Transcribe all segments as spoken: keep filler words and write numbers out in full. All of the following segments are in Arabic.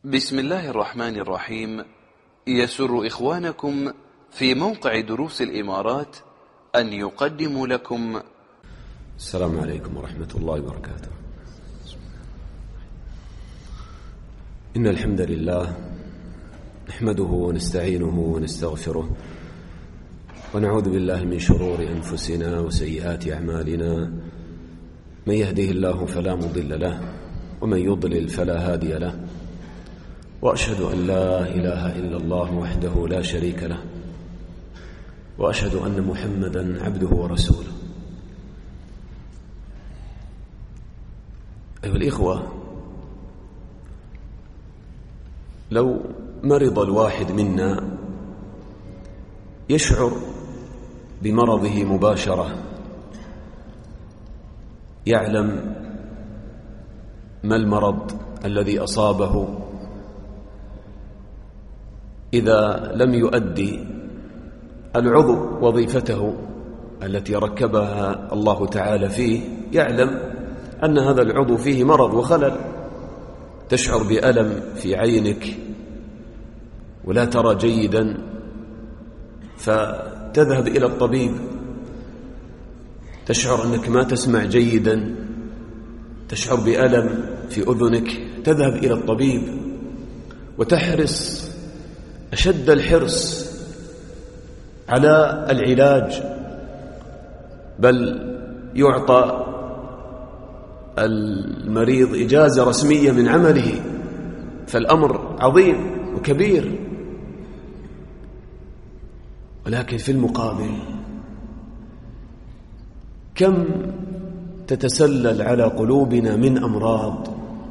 بسم الله الرحمن الرحيم. يسر إخوانكم في موقع دروس الإمارات أن يقدموا لكم السلام عليكم ورحمة الله وبركاته. إن الحمد لله نحمده ونستعينه ونستغفره ونعوذ بالله من شرور أنفسنا وسيئات أعمالنا. من يهده الله فلا مضل له ومن يضلل فلا هادي له، وأشهد أن لا إله إلا الله وحده لا شريك له، وأشهد أن محمدا عبده ورسوله. أيها الإخوة، لو مرض الواحد منا يشعر بمرضه مباشرة، يعلم ما المرض الذي أصابه إذا لم يؤدي العضو وظيفته التي ركبها الله تعالى فيه، يعلم أن هذا العضو فيه مرض وخلل. تشعر بألم في عينك ولا ترى جيدا، فتذهب إلى الطبيب. تشعر أنك ما تسمع جيدا، تشعر بألم في أذنك، تذهب إلى الطبيب وتحرص أشد الحرص على العلاج، بل يعطى المريض إجازة رسمية من عمله، فالأمر عظيم وكبير. ولكن في المقابل كم تتسلل على قلوبنا من أمراض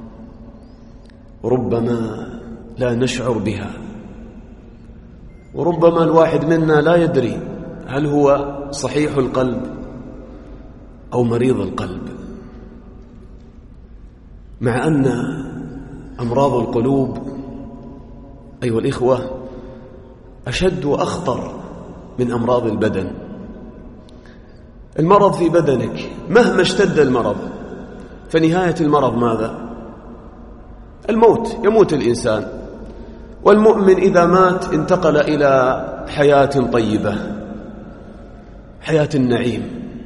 ربما لا نشعر بها، وربما الواحد منا لا يدري هل هو صحيح القلب أو مريض القلب، مع أن أمراض القلوب أيها الإخوة أشد وأخطر من أمراض البدن. المرض في بدنك مهما اشتد المرض، فنهاية المرض ماذا؟ الموت، يموت الإنسان. والمؤمن إذا مات انتقل إلى حياة طيبة، حياة النعيم.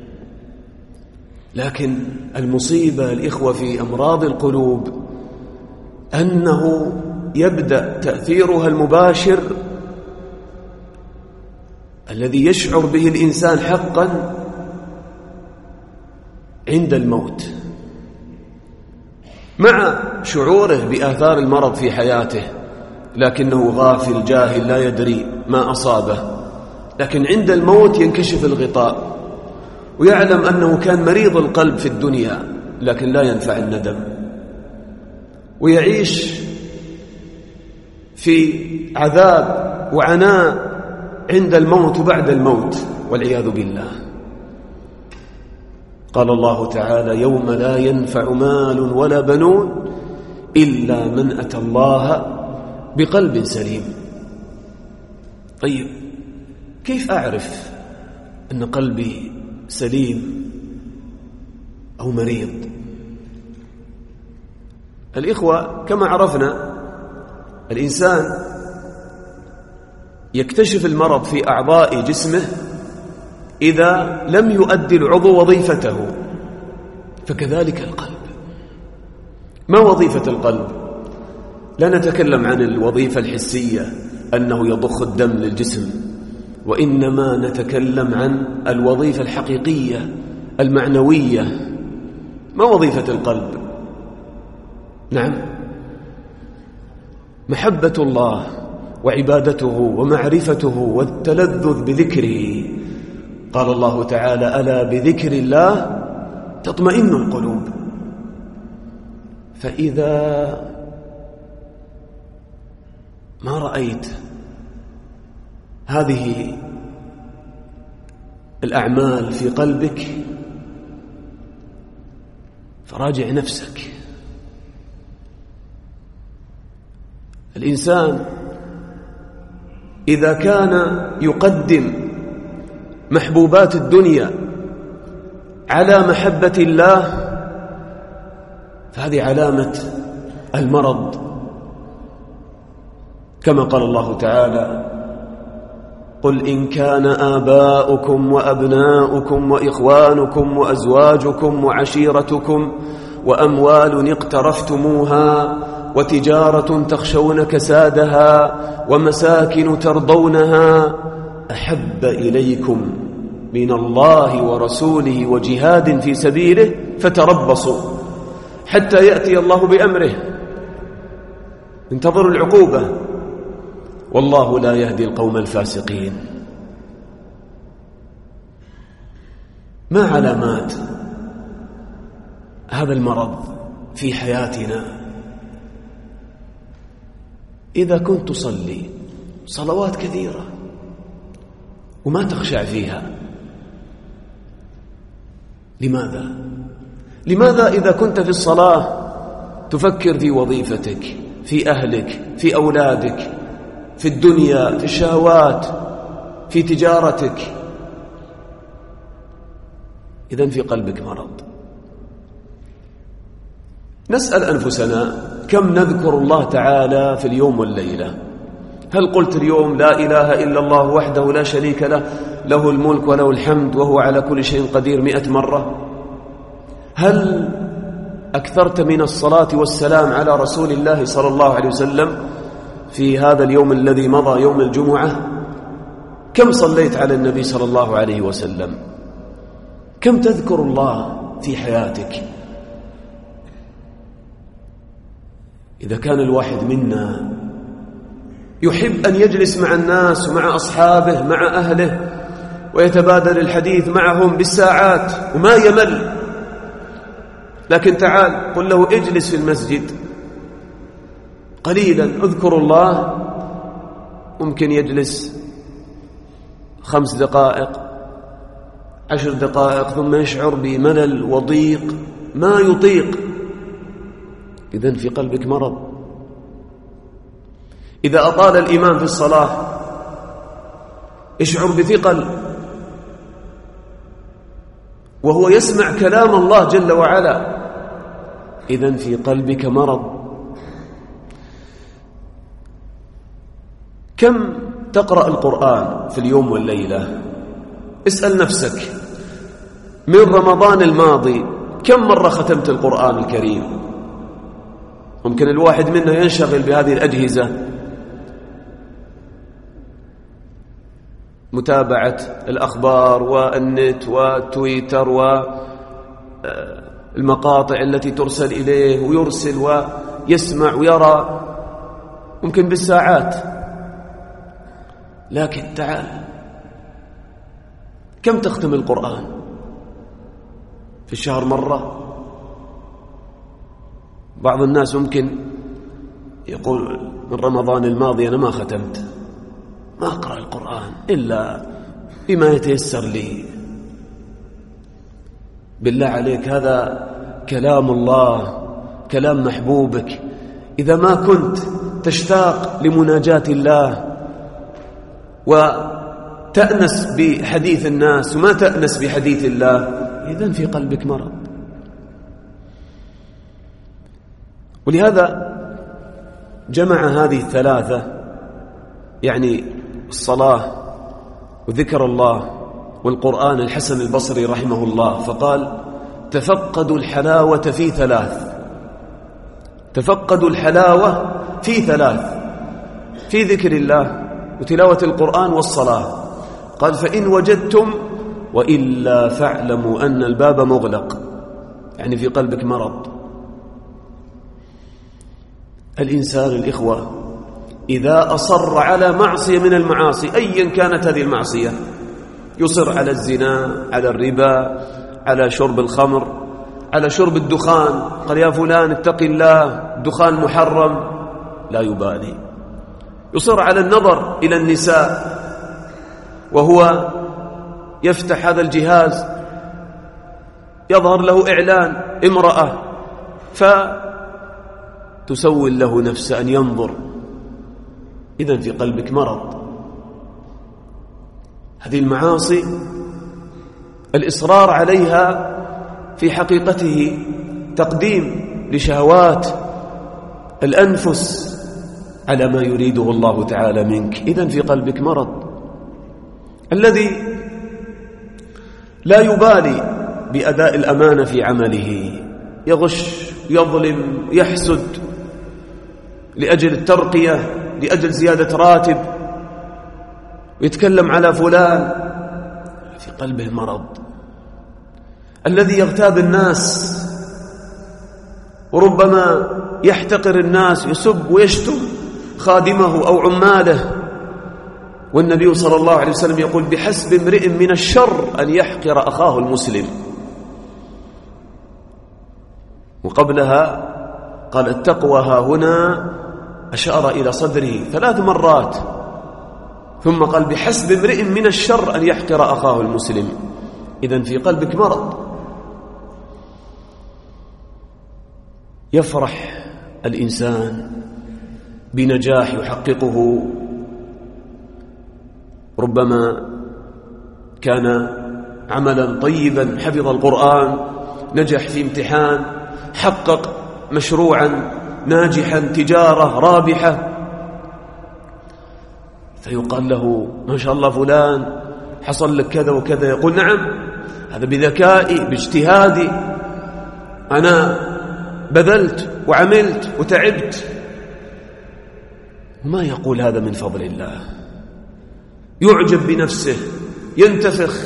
لكن المصيبة الإخوة في أمراض القلوب أنه يبدأ تأثيرها المباشر الذي يشعر به الإنسان حقا عند الموت، مع شعوره بآثار المرض في حياته، لكنه غافل جاهل لا يدري ما أصابه. لكن عند الموت ينكشف الغطاء ويعلم أنه كان مريض القلب في الدنيا، لكن لا ينفع الندم، ويعيش في عذاب وعناء عند الموت وبعد الموت والعياذ بالله. قال الله تعالى: يوم لا ينفع مال ولا بنون إلا من أتى الله بقلب سليم. طيب، كيف أعرف أن قلبي سليم أو مريض؟ الإخوة، كما عرفنا الإنسان يكتشف المرض في أعضاء جسمه إذا لم يؤدي العضو وظيفته، فكذلك القلب. ما وظيفة القلب؟ لا نتكلم عن الوظيفة الحسية أنه يضخ الدم للجسم، وإنما نتكلم عن الوظيفة الحقيقية المعنوية. ما وظيفة القلب؟ نعم، محبة الله وعبادته ومعرفته والتلذذ بذكره. قال الله تعالى: ألا بذكر الله تطمئن القلوب. فإذا ما رأيت هذه الأعمال في قلبك فراجع نفسك. الإنسان إذا كان يقدم محبوبات الدنيا على محبة الله فهذه علامة المرض كما قال الله تعالى: قل إن كان آباؤكم وأبناؤكم وإخوانكم وأزواجكم وعشيرتكم وأموال اقترفتموها وتجارة تخشون كسادها ومساكن ترضونها أحب إليكم من الله ورسوله وجهاد في سبيله فتربصوا حتى يأتي الله بأمره. انتظروا العقوبة، والله لا يهدي القوم الفاسقين. ما علامات هذا المرض في حياتنا؟ إذا كنت تصلي صلوات كثيرة وما تخشع فيها، لماذا؟ لماذا إذا كنت في الصلاة تفكر في وظيفتك، في أهلك، في أولادك، في الدنيا، في الشهوات، في تجارتك؟ إذن في قلبك مرض. نسأل أنفسنا: كم نذكر الله تعالى في اليوم والليلة؟ هل قلت اليوم لا إله إلا الله وحده لا شريك له، له الملك وله الحمد وهو على كل شيء قدير مئة مرة؟ هل أكثرت من الصلاة والسلام على رسول الله صلى الله عليه وسلم في هذا اليوم الذي مضى، يوم الجمعة؟ كم صليت على النبي صلى الله عليه وسلم؟ كم تذكر الله في حياتك؟ إذا كان الواحد منا يحب أن يجلس مع الناس ومع أصحابه مع أهله ويتبادل الحديث معهم بالساعات وما يمل، لكن تعال قل له اجلس في المسجد قليلا اذكر الله، ممكن يجلس خمس دقائق عشر دقائق ثم يشعر بملل وضيق ما يطيق. إذن في قلبك مرض. إذا أطال الإمام في الصلاة يشعر بثقل وهو يسمع كلام الله جل وعلا، إذن في قلبك مرض. كم تقرأ القرآن في اليوم والليلة؟ اسأل نفسك من رمضان الماضي كم مرة ختمت القرآن الكريم؟ ممكن الواحد منا ينشغل بهذه الأجهزة، متابعة الأخبار والنت والتويتر والمقاطع التي ترسل إليه، ويرسل ويسمع ويرى ممكن بالساعات. لكن تعال، كم تختم القرآن في الشهر مرة؟ بعض الناس ممكن يقول من رمضان الماضي أنا ما ختمت، ما أقرأ القرآن إلا بما يتيسر لي. بالله عليك، هذا كلام الله، كلام محبوبك. إذا ما كنت تشتاق لمناجاة الله وتأنس بحديث الناس وما تأنس بحديث الله، إذن في قلبك مرض. ولهذا جمع هذه الثلاثة، يعني الصلاة وذكر الله والقرآن، الحسن البصري رحمه الله، فقال: تفقدوا الحلاوة في ثلاث. تفقدوا الحلاوة في ثلاث: في ذكر الله وتلاوة القرآن والصلاة. قال: فإن وجدتم وإلا فاعلموا أن الباب مغلق، يعني في قلبك مرض. الإنسان الإخوة إذا أصر على معصية من المعاصي أيا كانت هذه المعصية، يصر على الزنا، على الربا، على شرب الخمر، على شرب الدخان، قال يا فلان اتق الله الدخان محرم، لا يبالي. يصر على النظر إلى النساء وهو يفتح هذا الجهاز يظهر له إعلان امرأة فتسول له نفسه أن ينظر، إذن في قلبك مرض. هذه المعاصي الإصرار عليها في حقيقته تقديم لشهوات الأنفس على ما يريده الله تعالى منك، إذن في قلبك مرض. الذي لا يبالي بأداء الأمانة في عمله، يغش، يظلم، يحسد لأجل الترقية، لأجل زيادة راتب، ويتكلم على فلان، في قلبه مرض. الذي يغتاب الناس وربما يحتقر الناس، يسب ويشتم خادمه أو عماله، والنبي صلى الله عليه وسلم يقول: بحسب امرئ من الشر أن يحقر أخاه المسلم. وقبلها قال: التقوى ها هنا، أشار إلى صدره ثلاث مرات، ثم قال: بحسب امرئ من الشر أن يحقر أخاه المسلم. إذن في قلبك مرض. يفرح الإنسان بنجاح يحققه، ربما كان عملا طيبا، حفظ القرآن، نجح في امتحان، حقق مشروعا ناجحا، تجارة رابحة، فيقال له: ما شاء الله فلان حصل لك كذا وكذا. يقول: نعم، هذا بذكائي، باجتهادي، أنا بذلت وعملت وتعبت. وما يقول هذا من فضل الله، يعجب بنفسه، ينتفخ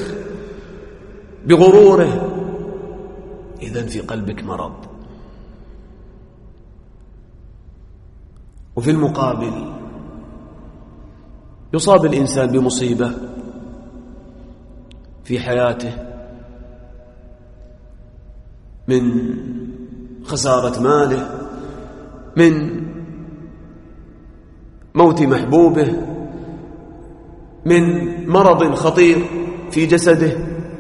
بغروره. إذن في قلبك مرض. وفي المقابل يصاب الإنسان بمصيبة في حياته، من خسارة ماله، من موت محبوبه، من مرض خطير في جسده.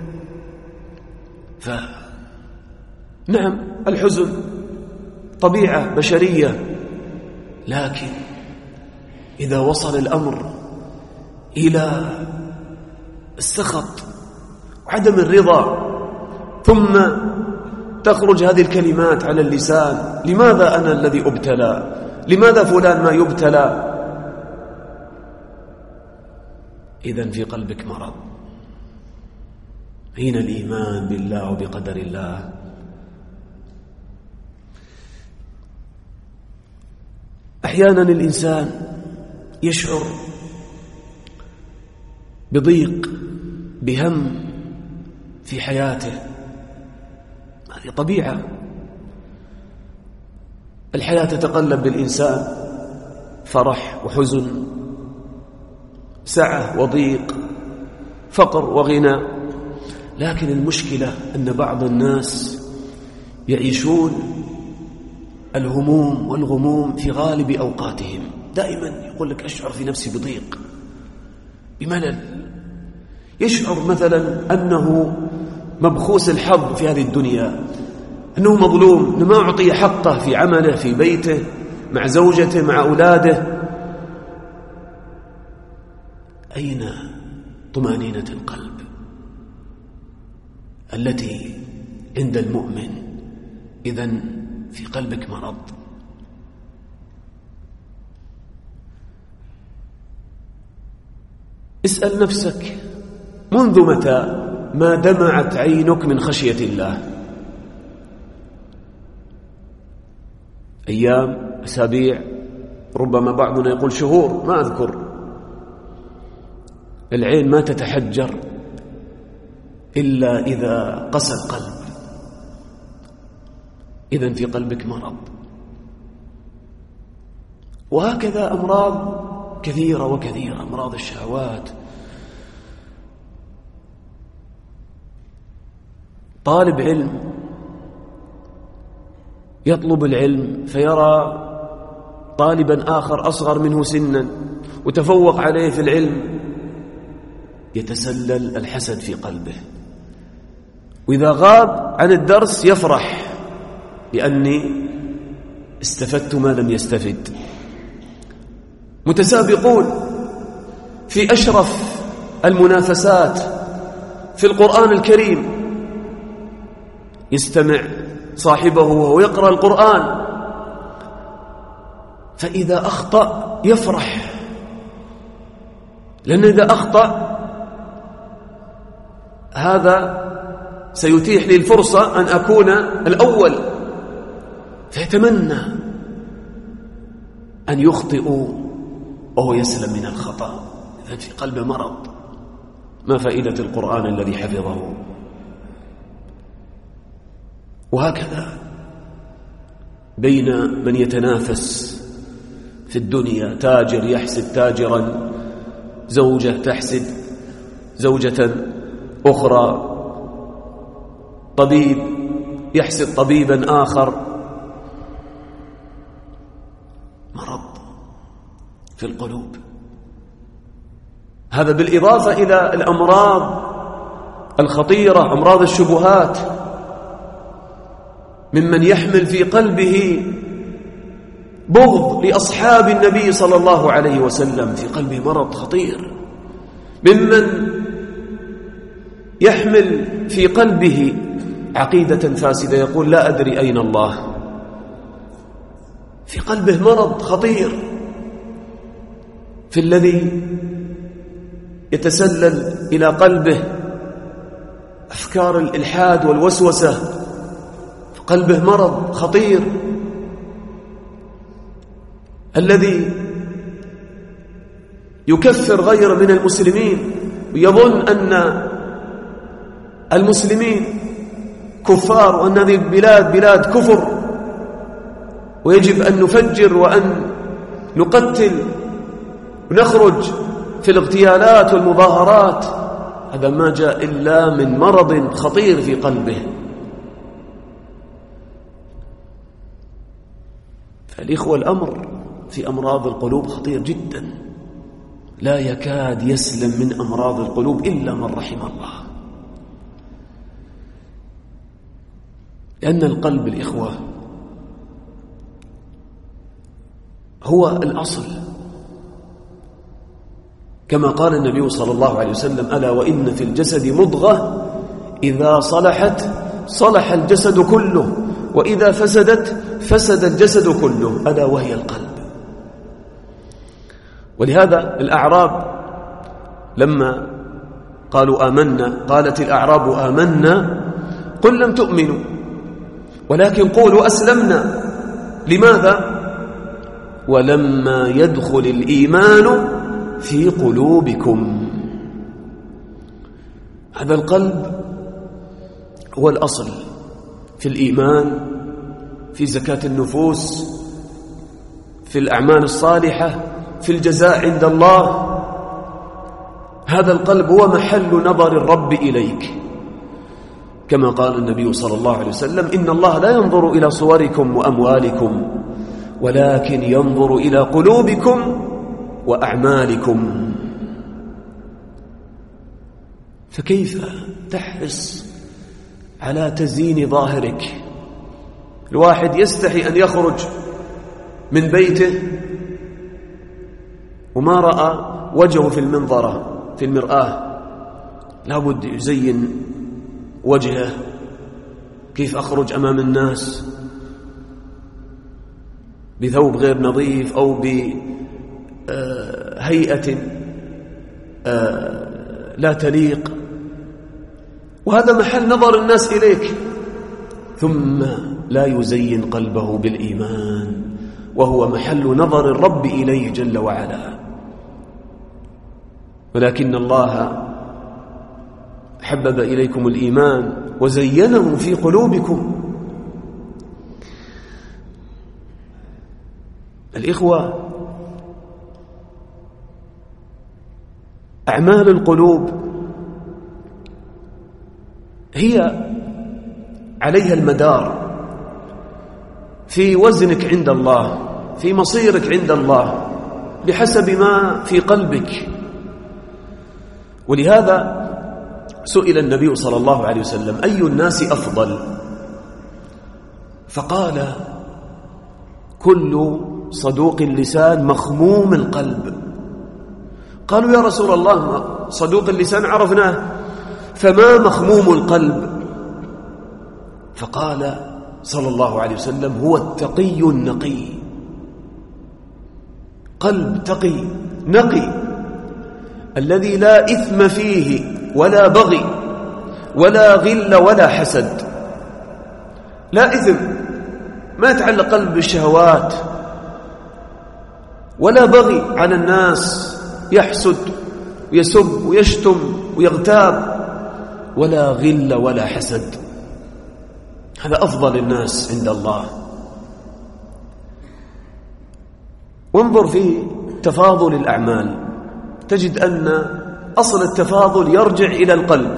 فنعم، الحزن طبيعة بشرية، لكن إذا وصل الأمر إلى السخط وعدم الرضا، ثم تخرج هذه الكلمات على اللسان: لماذا أنا الذي أبتلى؟ لماذا فلان ما يبتلى؟ إذن في قلبك مرض. أين الإيمان بالله وبقدر الله؟ أحيانا الإنسان يشعر بضيق، بهم في حياته، هذه طبيعة. الحياة تتقلب بالإنسان، فرح وحزن، سعة وضيق، فقر وغنى. لكن المشكلة أن بعض الناس يعيشون الهموم والغموم في غالب أوقاتهم. دائما يقول لك: أشعر في نفسي بضيق، بملل، يشعر مثلا أنه مبخوس الحظ في هذه الدنيا، أنه مظلوم، أنه ما أعطي حقه في عمله، في بيته، مع زوجته، مع أولاده. أين طمأنينة القلب التي عند المؤمن؟ إذن في قلبك مرض. اسأل نفسك: منذ متى ما دمعت عينك من خشية الله؟ أيام، أسابيع، ربما بعضنا يقول شهور، ما أذكر. العين ما تتحجر إلا إذا قسى القلب. إذن في قلبك مرض. وهكذا أمراض كثيرة وكثيرة، أمراض الشهوات. طالب علم يطلب العلم فيرى طالبا آخر أصغر منه سنا وتفوق عليه في العلم، يتسلل الحسد في قلبه، وإذا غاب عن الدرس يفرح لأني استفدت ما لم يستفد. متسابقون في أشرف المنافسات في القرآن الكريم، يستمع صاحبه وهو يقرأ القرآن، فإذا أخطأ يفرح، لأن إذا أخطأ هذا سيتيح لي الفرصة أن أكون الأول، فيتمنى أن يخطئ وهو يسلم من الخطأ. إذن في قلبه مرض. ما فائدة القرآن الذي حفظه؟ وهكذا بين من يتنافس في الدنيا، تاجر يحسد تاجرا، زوجة تحسد زوجة أخرى، طبيب يحسد طبيبا آخر. مرض في القلوب. هذا بالإضافة إلى الأمراض الخطيرة، أمراض الشبهات، ممن يحمل في قلبه بغض لأصحاب النبي صلى الله عليه وسلم، في قلبه مرض خطير، ممن يحمل في قلبه عقيدة فاسدة، يقول لا أدري أين الله، في قلبه مرض خطير، في الذي يتسلل إلى قلبه أفكار الإلحاد والوسوسة، في قلبه مرض خطير، الذي يكفر غير من المسلمين ويظن أن المسلمين كفار، وأن هذه البلاد بلاد كفر، ويجب أن نفجر وأن نقتل ونخرج في الاغتيالات والمظاهرات. هذا ما جاء إلا من مرض خطير في قلبه. فالإخوة الأمر في أمراض القلوب خطير جدا، لا يكاد يسلم من أمراض القلوب إلا من رحم الله. لأن القلب الإخوة هو الأصل، كما قال النبي صلى الله عليه وسلم: ألا وإن في الجسد مضغة إذا صلحت صلح الجسد كله، وإذا فسدت فسد الجسد كله، ألا وهي القلب. ولهذا الأعراب لما قالوا آمنا، قالت الأعراب آمنا قل لم تؤمنوا ولكن قولوا أسلمنا. لماذا؟ ولما يدخل الإيمان في قلوبكم. هذا القلب هو الأصل في الإيمان، في زكاة النفوس، في الأعمال الصالحة، في الجزاء عند الله. هذا القلب هو محل نظر الرب إليك، كما قال النبي صلى الله عليه وسلم: إن الله لا ينظر إلى صوركم وأموالكم ولكن ينظر إلى قلوبكم وأعمالكم. فكيف تحرص على تزيين ظاهرك؟ الواحد يستحي أن يخرج من بيته وما رأى وجهه في المنظرة في المرآة، لابد يزين وجهه. كيف أخرج أمام الناس بثوب غير نظيف أو بهيئة لا تليق، وهذا محل نظر الناس إليك، ثم لا يزين قلبه بالإيمان وهو محل نظر الرب إليه جل وعلا. ولكن الله حبب إليكم الإيمان وزينه في قلوبكم. الإخوة، أعمال القلوب هي عليها المدار في وزنك عند الله، في مصيرك عند الله، بحسب ما في قلبك. ولهذا سئل النبي صلى الله عليه وسلم: أي الناس أفضل؟ فقال: كل صدوق اللسان مخموم القلب. قالوا: يا رسول الله، صدوق اللسان عرفناه، فما مخموم القلب؟ فقال صلى الله عليه وسلم: هو التقي النقي. قلب تقي نقي الذي لا إثم فيه ولا بغي ولا غل ولا حسد. لا إثم، ما يتعلق قلب بالشهوات ولا بغي على الناس، يحسد ويسب ويشتم ويغتاب، ولا غل ولا حسد. هذا أفضل الناس عند الله. وانظر في تفاضل الأعمال، تجد أن أصل التفاضل يرجع إلى القلب.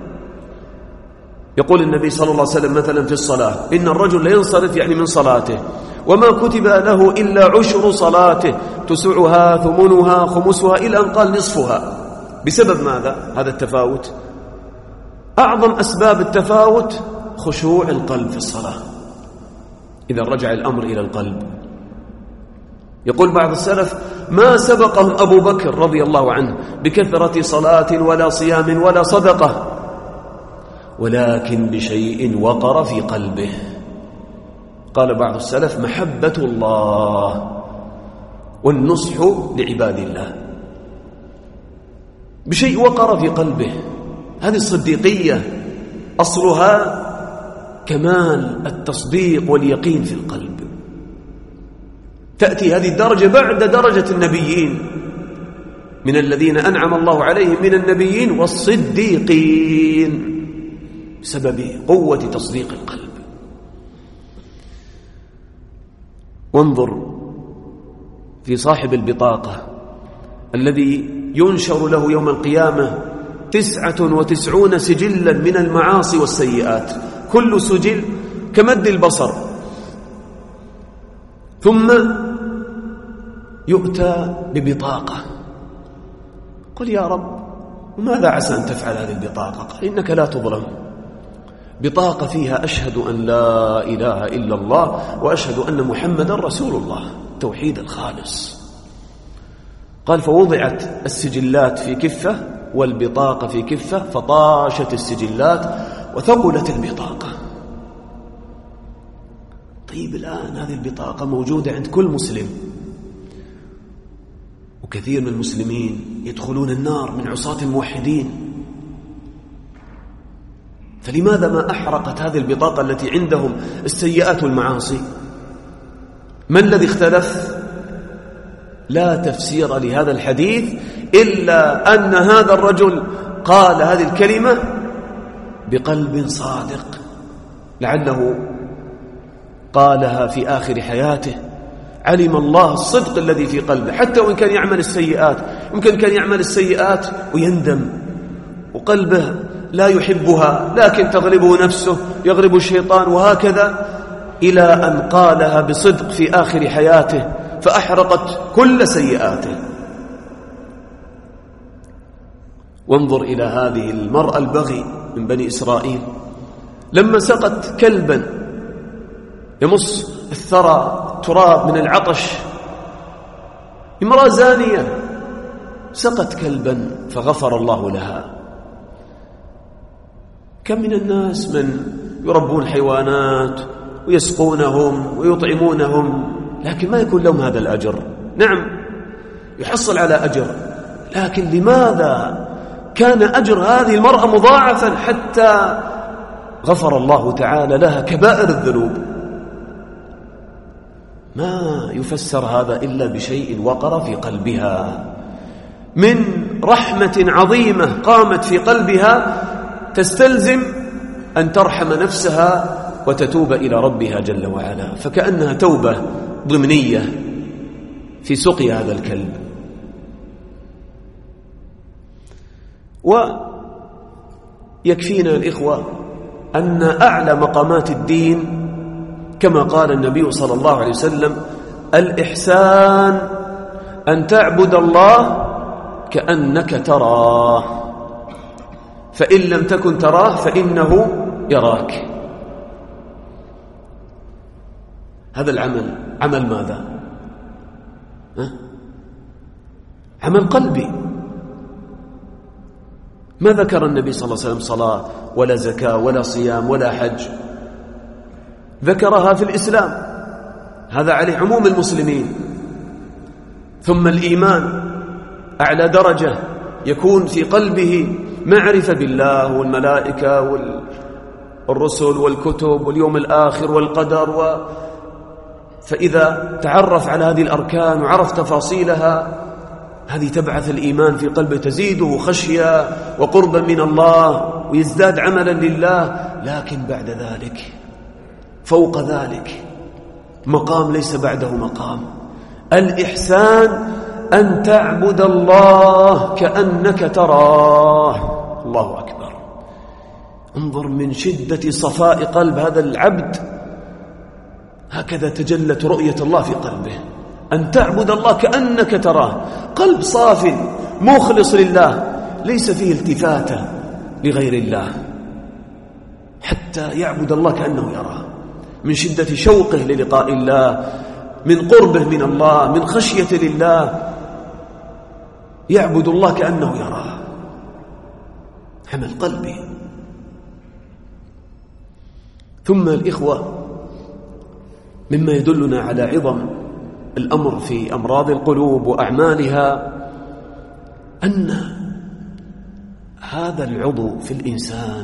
يقول النبي صلى الله عليه وسلم مثلا في الصلاة: إن الرجل لا ينصرف يعني من صلاته وما كتب له إلا عشر صلاته تسعها ثمنها خمسها إلى أن قال نصفها. بسبب ماذا هذا التفاوت؟ أعظم أسباب التفاوت خشوع القلب في الصلاة. إذا رجع الأمر إلى القلب. يقول بعض السلف: ما سبقهم أبو بكر رضي الله عنه بكثرة صلاة ولا صيام ولا صدقة، ولكن بشيء وقر في قلبه. قال بعض السلف: محبة الله والنصح لعباد الله. بشيء وقر في قلبه. هذه الصديقية أصلها كمال التصديق واليقين في القلب. تأتي هذه الدرجة بعد درجة النبيين، من الذين أنعم الله عليهم من النبيين والصديقين، بسبب قوة تصديق القلب. وانظر في صاحب البطاقة الذي ينشر له يوم القيامة تسعة وتسعون سجلا من المعاصي والسيئات، كل سجل كمد البصر، ثم يؤتى ببطاقة. قل يا رب وماذا عسى أن تفعل هذه البطاقة؟ قال: إنك لا تظلم. بطاقة فيها أشهد أن لا إله إلا الله وأشهد أن محمدا رسول الله، توحيد الخالص. قال: فوضعت السجلات في كفة والبطاقة في كفة، فطاشت السجلات وثقلت البطاقة. طيب الآن هذه البطاقة موجودة عند كل مسلم، وكثير من المسلمين يدخلون النار من عصاة الموحدين، فلماذا ما أحرقت هذه البطاقة التي عندهم السيئات والمعاصي؟ ما الذي اختلف؟ لا تفسير لهذا الحديث إلا أن هذا الرجل قال هذه الكلمة بقلب صادق، لعله قالها في آخر حياته، علم الله الصدق الذي في قلبه، حتى وإن كان يعمل السيئات. يمكن كان يعمل السيئات ويندم وقلبه لا يحبها، لكن تغلبه نفسه، يغلب الشيطان، وهكذا إلى أن قالها بصدق في آخر حياته فأحرقت كل سيئاته. وانظر إلى هذه المرأة البغي من بني إسرائيل لما سقت كلبا يمص الثرى تراب من العطش، امرأة زانية سقت كلبا فغفر الله لها. كم من الناس من يربون حيوانات ويسقونهم ويطعمونهم، لكن ما يكون لهم هذا الأجر. نعم يحصل على أجر، لكن لماذا كان أجر هذه المرأة مضاعفا حتى غفر الله تعالى لها كبائر الذنوب؟ ما يفسر هذا إلا بشيء وقر في قلبها من رحمة عظيمة قامت في قلبها تستلزم أن ترحم نفسها وتتوب إلى ربها جل وعلا، فكأنها توبة ضمنية في سقي هذا الكلب. ويكفينا الإخوة أن أعلى مقامات الدين كما قال النبي صلى الله عليه وسلم: الإحسان أن تعبد الله كأنك تراه، فإن لم تكن تراه فإنه يراك. هذا العمل عمل ماذا؟ ها؟ عمل قلبي. ما ذكر النبي صلى الله عليه وسلم صلاة ولا زكاة ولا صيام ولا حج، ذكرها في الإسلام، هذا عليه عموم المسلمين. ثم الإيمان أعلى درجة، يكون في قلبه معرفة بالله والملائكة والرسل والكتب واليوم الآخر والقدر و... فإذا تعرف على هذه الأركان وعرف تفاصيلها، هذه تبعث الإيمان في قلبه، تزيده خشية وقربا من الله ويزداد عملا لله. لكن بعد ذلك فوق ذلك مقام ليس بعده مقام. الإحسان أن تعبد الله كأنك تراه. الله أكبر. انظر من شدة صفاء قلب هذا العبد، هكذا تجلت رؤية الله في قلبه. أن تعبد الله كأنك تراه، قلب صاف مخلص لله، ليس فيه التفاتة لغير الله، حتى يعبد الله كأنه يراه، من شدة شوقه للقاء الله، من قربه من الله، من خشية لله، يعبد الله كأنه يراه. حمل قلبي. ثم الإخوة، مما يدلنا على عظم الأمر في أمراض القلوب وأعمالها أن هذا العضو في الإنسان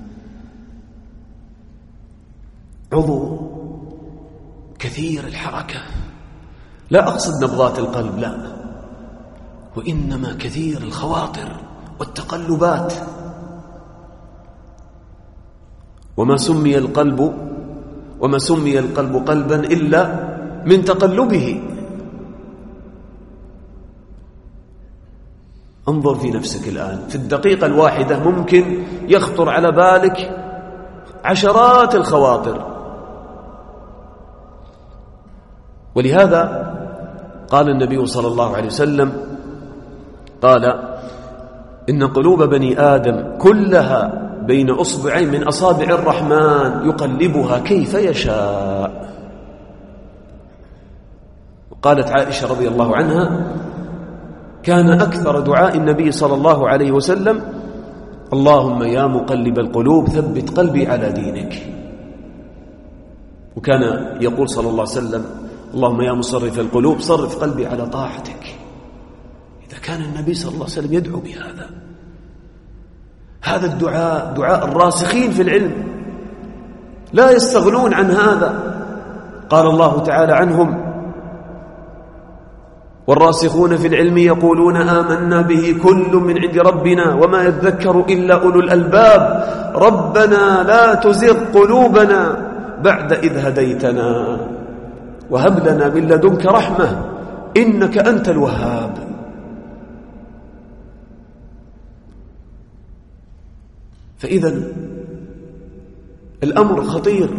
عضو كثير الحركة، لا أقصد نبضات القلب، لا، وإنما كثير الخواطر والتقلبات. وما سمي القلب وما سمي القلب قلبا إلا من تقلبه. انظر في نفسك الآن، في الدقيقة الواحدة ممكن يخطر على بالك عشرات الخواطر. ولهذا قال النبي صلى الله عليه وسلم، قال: إن قلوب بني آدم كلها بين أصبعين من أصابع الرحمن يقلبها كيف يشاء. قالت عائشة رضي الله عنها: كان أكثر دعاء النبي صلى الله عليه وسلم: اللهم يا مقلب القلوب ثبت قلبي على دينك. وكان يقول صلى الله عليه وسلم: اللهم يا مصرف القلوب صرف قلبي على طاعتك. إذا كان النبي صلى الله عليه وسلم يدعو بهذا، هذا الدعاء دعاء الراسخين في العلم، لا يستغنون عن هذا. قال الله تعالى عنهم: والراسخون في العلم يقولون آمنا به كل من عند ربنا وما يذكر إلا أولو الألباب ربنا لا تزغ قلوبنا بعد إذ هديتنا وهب لنا من لدنك رحمة إنك أنت الوهاب. فإذا الأمر خطير،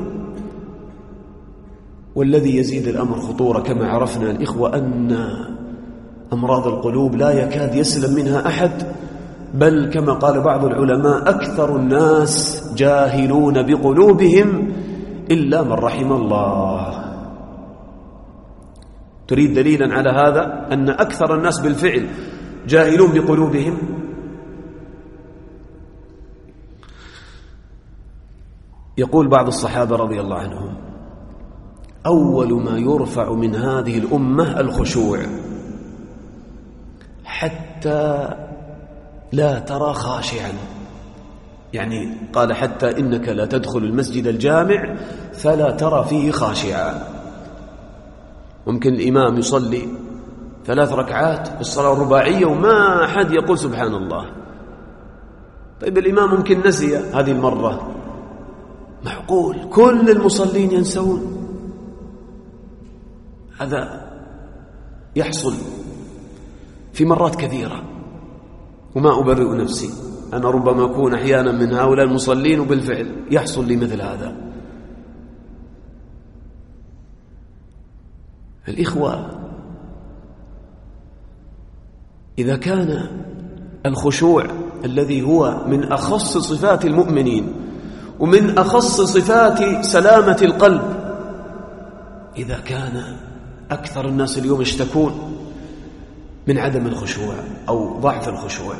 والذي يزيد الأمر خطورة كما عرفنا الإخوة أن أمراض القلوب لا يكاد يسلم منها أحد، بل كما قال بعض العلماء: أكثر الناس جاهلون بقلوبهم إلا من رحم الله. تريد دليلا على هذا؟ أن أكثر الناس بالفعل جاهلون بقلوبهم. يقول بعض الصحابة رضي الله عنهم: أول ما يرفع من هذه الأمة الخشوع، حتى لا ترى خاشعا. يعني قال: حتى إنك لا تدخل المسجد الجامع فلا ترى فيه خاشعا. ممكن الإمام يصلي ثلاث ركعات في الصلاة الرباعية وما أحد يقول سبحان الله. طيب الإمام ممكن نسي هذه المرة، معقول كل المصلين ينسون؟ هذا يحصل في مرات كثيرة، وما أبرئ نفسي، أنا ربما أكون أحيانا من هؤلاء المصلين، وبالفعل يحصل لي مثل هذا. الإخوة، إذا كان الخشوع الذي هو من أخص صفات المؤمنين ومن أخص صفات سلامة القلب، إذا كان أكثر الناس اليوم يشتكون من عدم الخشوع أو ضعف الخشوع،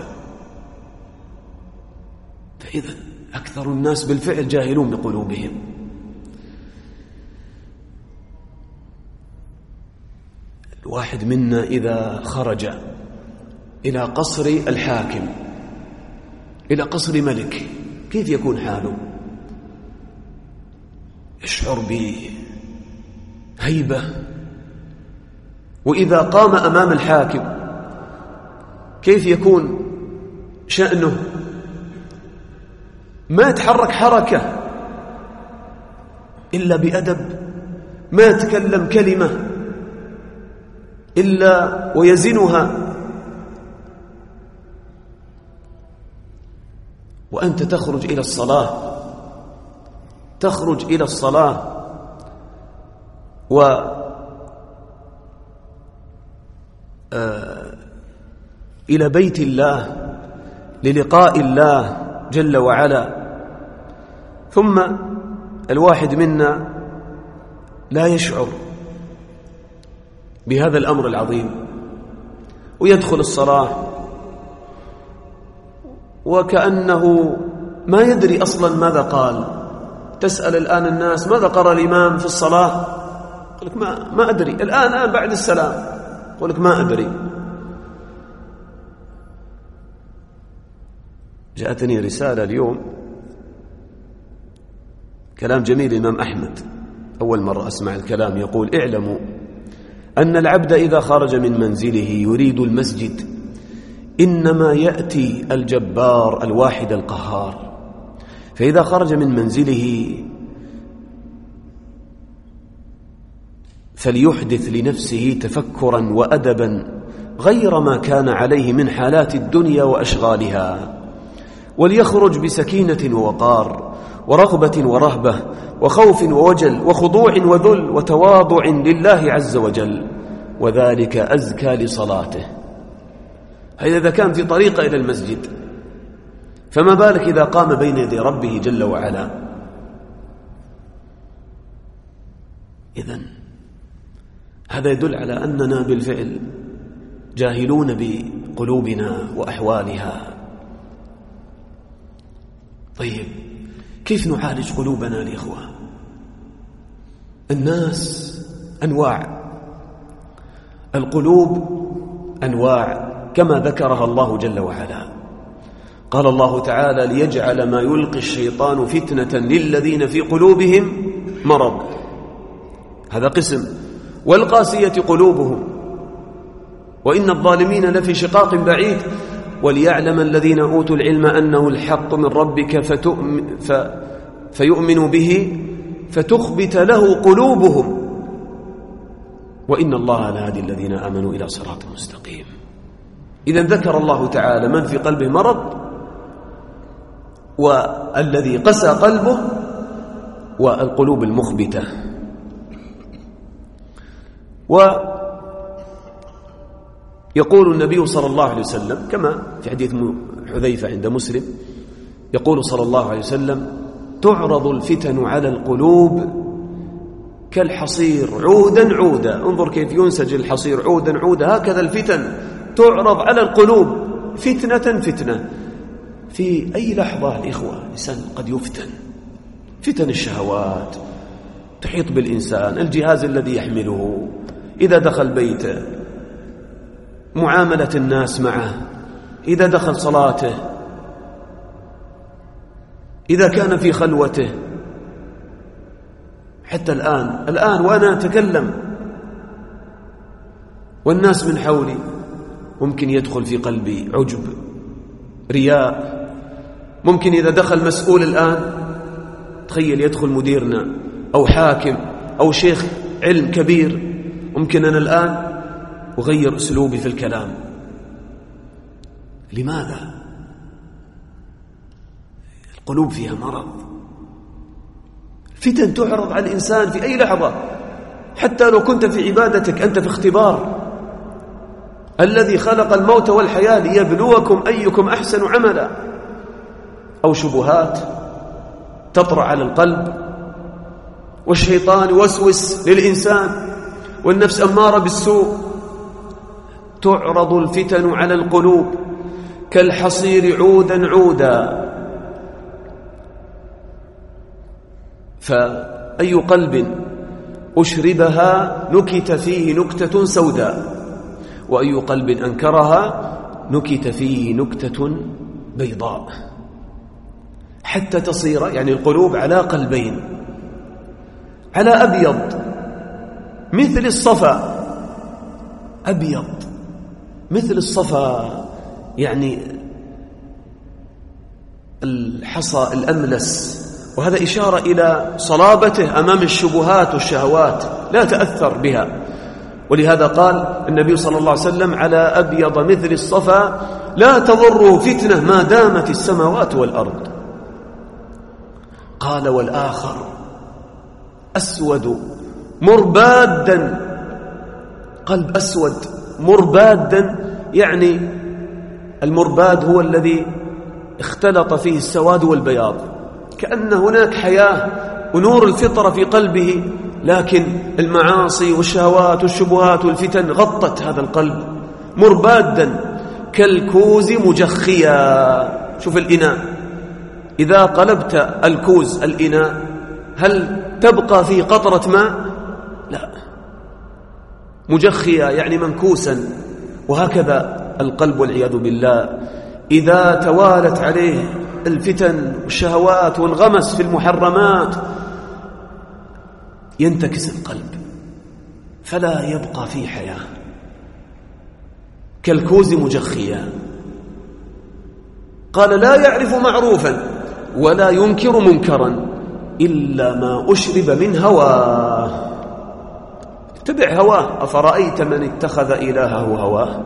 فإذا أكثر الناس بالفعل جاهلون بقلوبهم. الواحد منا إذا خرج إلى قصر الحاكم، إلى قصر ملك، كيف يكون حاله؟ يشعر بهيبة. وإذا قام أمام الحاكم كيف يكون شأنه؟ ما يتحرك حركة إلا بأدب، ما يتكلم كلمة إلا ويزنها. وأنت تخرج إلى الصلاة، تخرج إلى الصلاة و آه إلى بيت الله للقاء الله جل وعلا، ثم الواحد منا لا يشعر بهذا الأمر العظيم ويدخل الصلاة وكأنه ما يدري أصلا ماذا قال. تسأل الآن الناس ماذا قرأ الإمام في الصلاة؟ يقول لك ما, ما أدري، الآن الآن بعد السلام يقول لك ما أدري. جاءتني رسالة اليوم، كلام جميل الإمام أحمد، أول مرة أسمع الكلام، يقول: اعلموا أن العبد إذا خرج من منزله يريد المسجد إنما يأتي الجبار الواحد القهار، فإذا خرج من منزله فليحدث لنفسه تفكرا وأدبا غير ما كان عليه من حالات الدنيا وأشغالها، وليخرج بسكينة ووقار ورغبة ورهبة وخوف ووجل وخضوع وذل وتواضع لله عز وجل، وذلك أزكى لصلاته. هذا إذا كان في طريقة إلى المسجد، فما بالك إذا قام بين يدي ربه جل وعلا. إذن هذا يدل على أننا بالفعل جاهلون بقلوبنا وأحوالها. طيب، كيف نعالج قلوبنا الإخوة؟ الناس أنواع، القلوب أنواع كما ذكرها الله جل وعلا. قال الله تعالى: ليجعل ما يلقي الشيطان فتنة للذين في قلوبهم مرض، هذا قسم، والقاسية قلوبهم وإن الظالمين لفي شقاق بعيد، وليعلم الذين أوتوا العلم أنه الحق من ربك فتؤمن ف فيؤمنوا به فتخبت له قلوبهم وإن الله لهادي الذين آمنوا إلى صراط مستقيم. إذن ذكر الله تعالى من في قلبه مرض والذي قسى قلبه والقلوب المخبتة. ويقول النبي صلى الله عليه وسلم كما في حديث حذيفة عند مسلم، يقول صلى الله عليه وسلم: تعرض الفتن على القلوب كالحصير عودا عودا. انظر كيف ينسج الحصير عودا عودا، هكذا الفتن تعرض على القلوب فتنة فتنة. في أي لحظة الإخوة الإنسان قد يفتن، فتن الشهوات تحيط بالإنسان، الجهاز الذي يحمله، إذا دخل بيته، معاملة الناس معه، إذا دخل صلاته، إذا كان في خلوته. حتى الآن الآن وأنا أتكلم والناس من حولي ممكن يدخل في قلبي عجب، رياء. ممكن إذا دخل مسؤول الآن، تخيل يدخل مديرنا أو حاكم أو شيخ علم كبير، ممكن أنا الآن أغير أسلوبي في الكلام. لماذا؟ القلوب فيها مرض. فتن تعرض على الإنسان في أي لحظة، حتى لو كنت في عبادتك أنت في اختبار. الذي خلق الموت والحياة ليبلوكم أيكم أحسن عملا. أو شبهات تطرأ على القلب، والشيطان يوسوس للإنسان، والنفس أمارة بالسوء. تعرض الفتن على القلوب كالحصير عودا عودا. فأي قلب أشربها نكت فيه نكتة سوداء، وأي قلب أنكرها نكت فيه نكتة بيضاء، حتى تصير يعني القلوب على قلبين، على أبيض مثل الصفا، أبيض مثل الصفا، يعني الحصى الأملس، وهذا إشارة إلى صلابته أمام الشبهات والشهوات، لا تأثر بها. ولهذا قال النبي صلى الله عليه وسلم: على أبيض مثل الصفا لا تضره فتنة ما دامت السماوات والأرض. قال: والآخر أسود مربادا، قلب أسود مربادا، يعني المرباد هو الذي اختلط فيه السواد والبياض، كأن هناك حياة ونور الفطرة في قلبه، لكن المعاصي والشهوات والشبهات والفتن غطت هذا القلب. مربادا كالكوز مجخيا. شوف الإناء، إذا قلبت الكوز الإناء هل تبقى فيه قطرة ماء؟ لا، مجخيا يعني منكوسا. وهكذا القلب والعياذ بالله إذا توالت عليه الفتن والشهوات وانغمس في المحرمات ينتكس القلب، فلا يبقى فيه حياة، كالكوز مجخيا. قال: لا يعرف معروفا ولا ينكر منكرا إلا ما أشرب من هواه. اتبع هواه، أفرأيت من اتخذ إلهه هواه.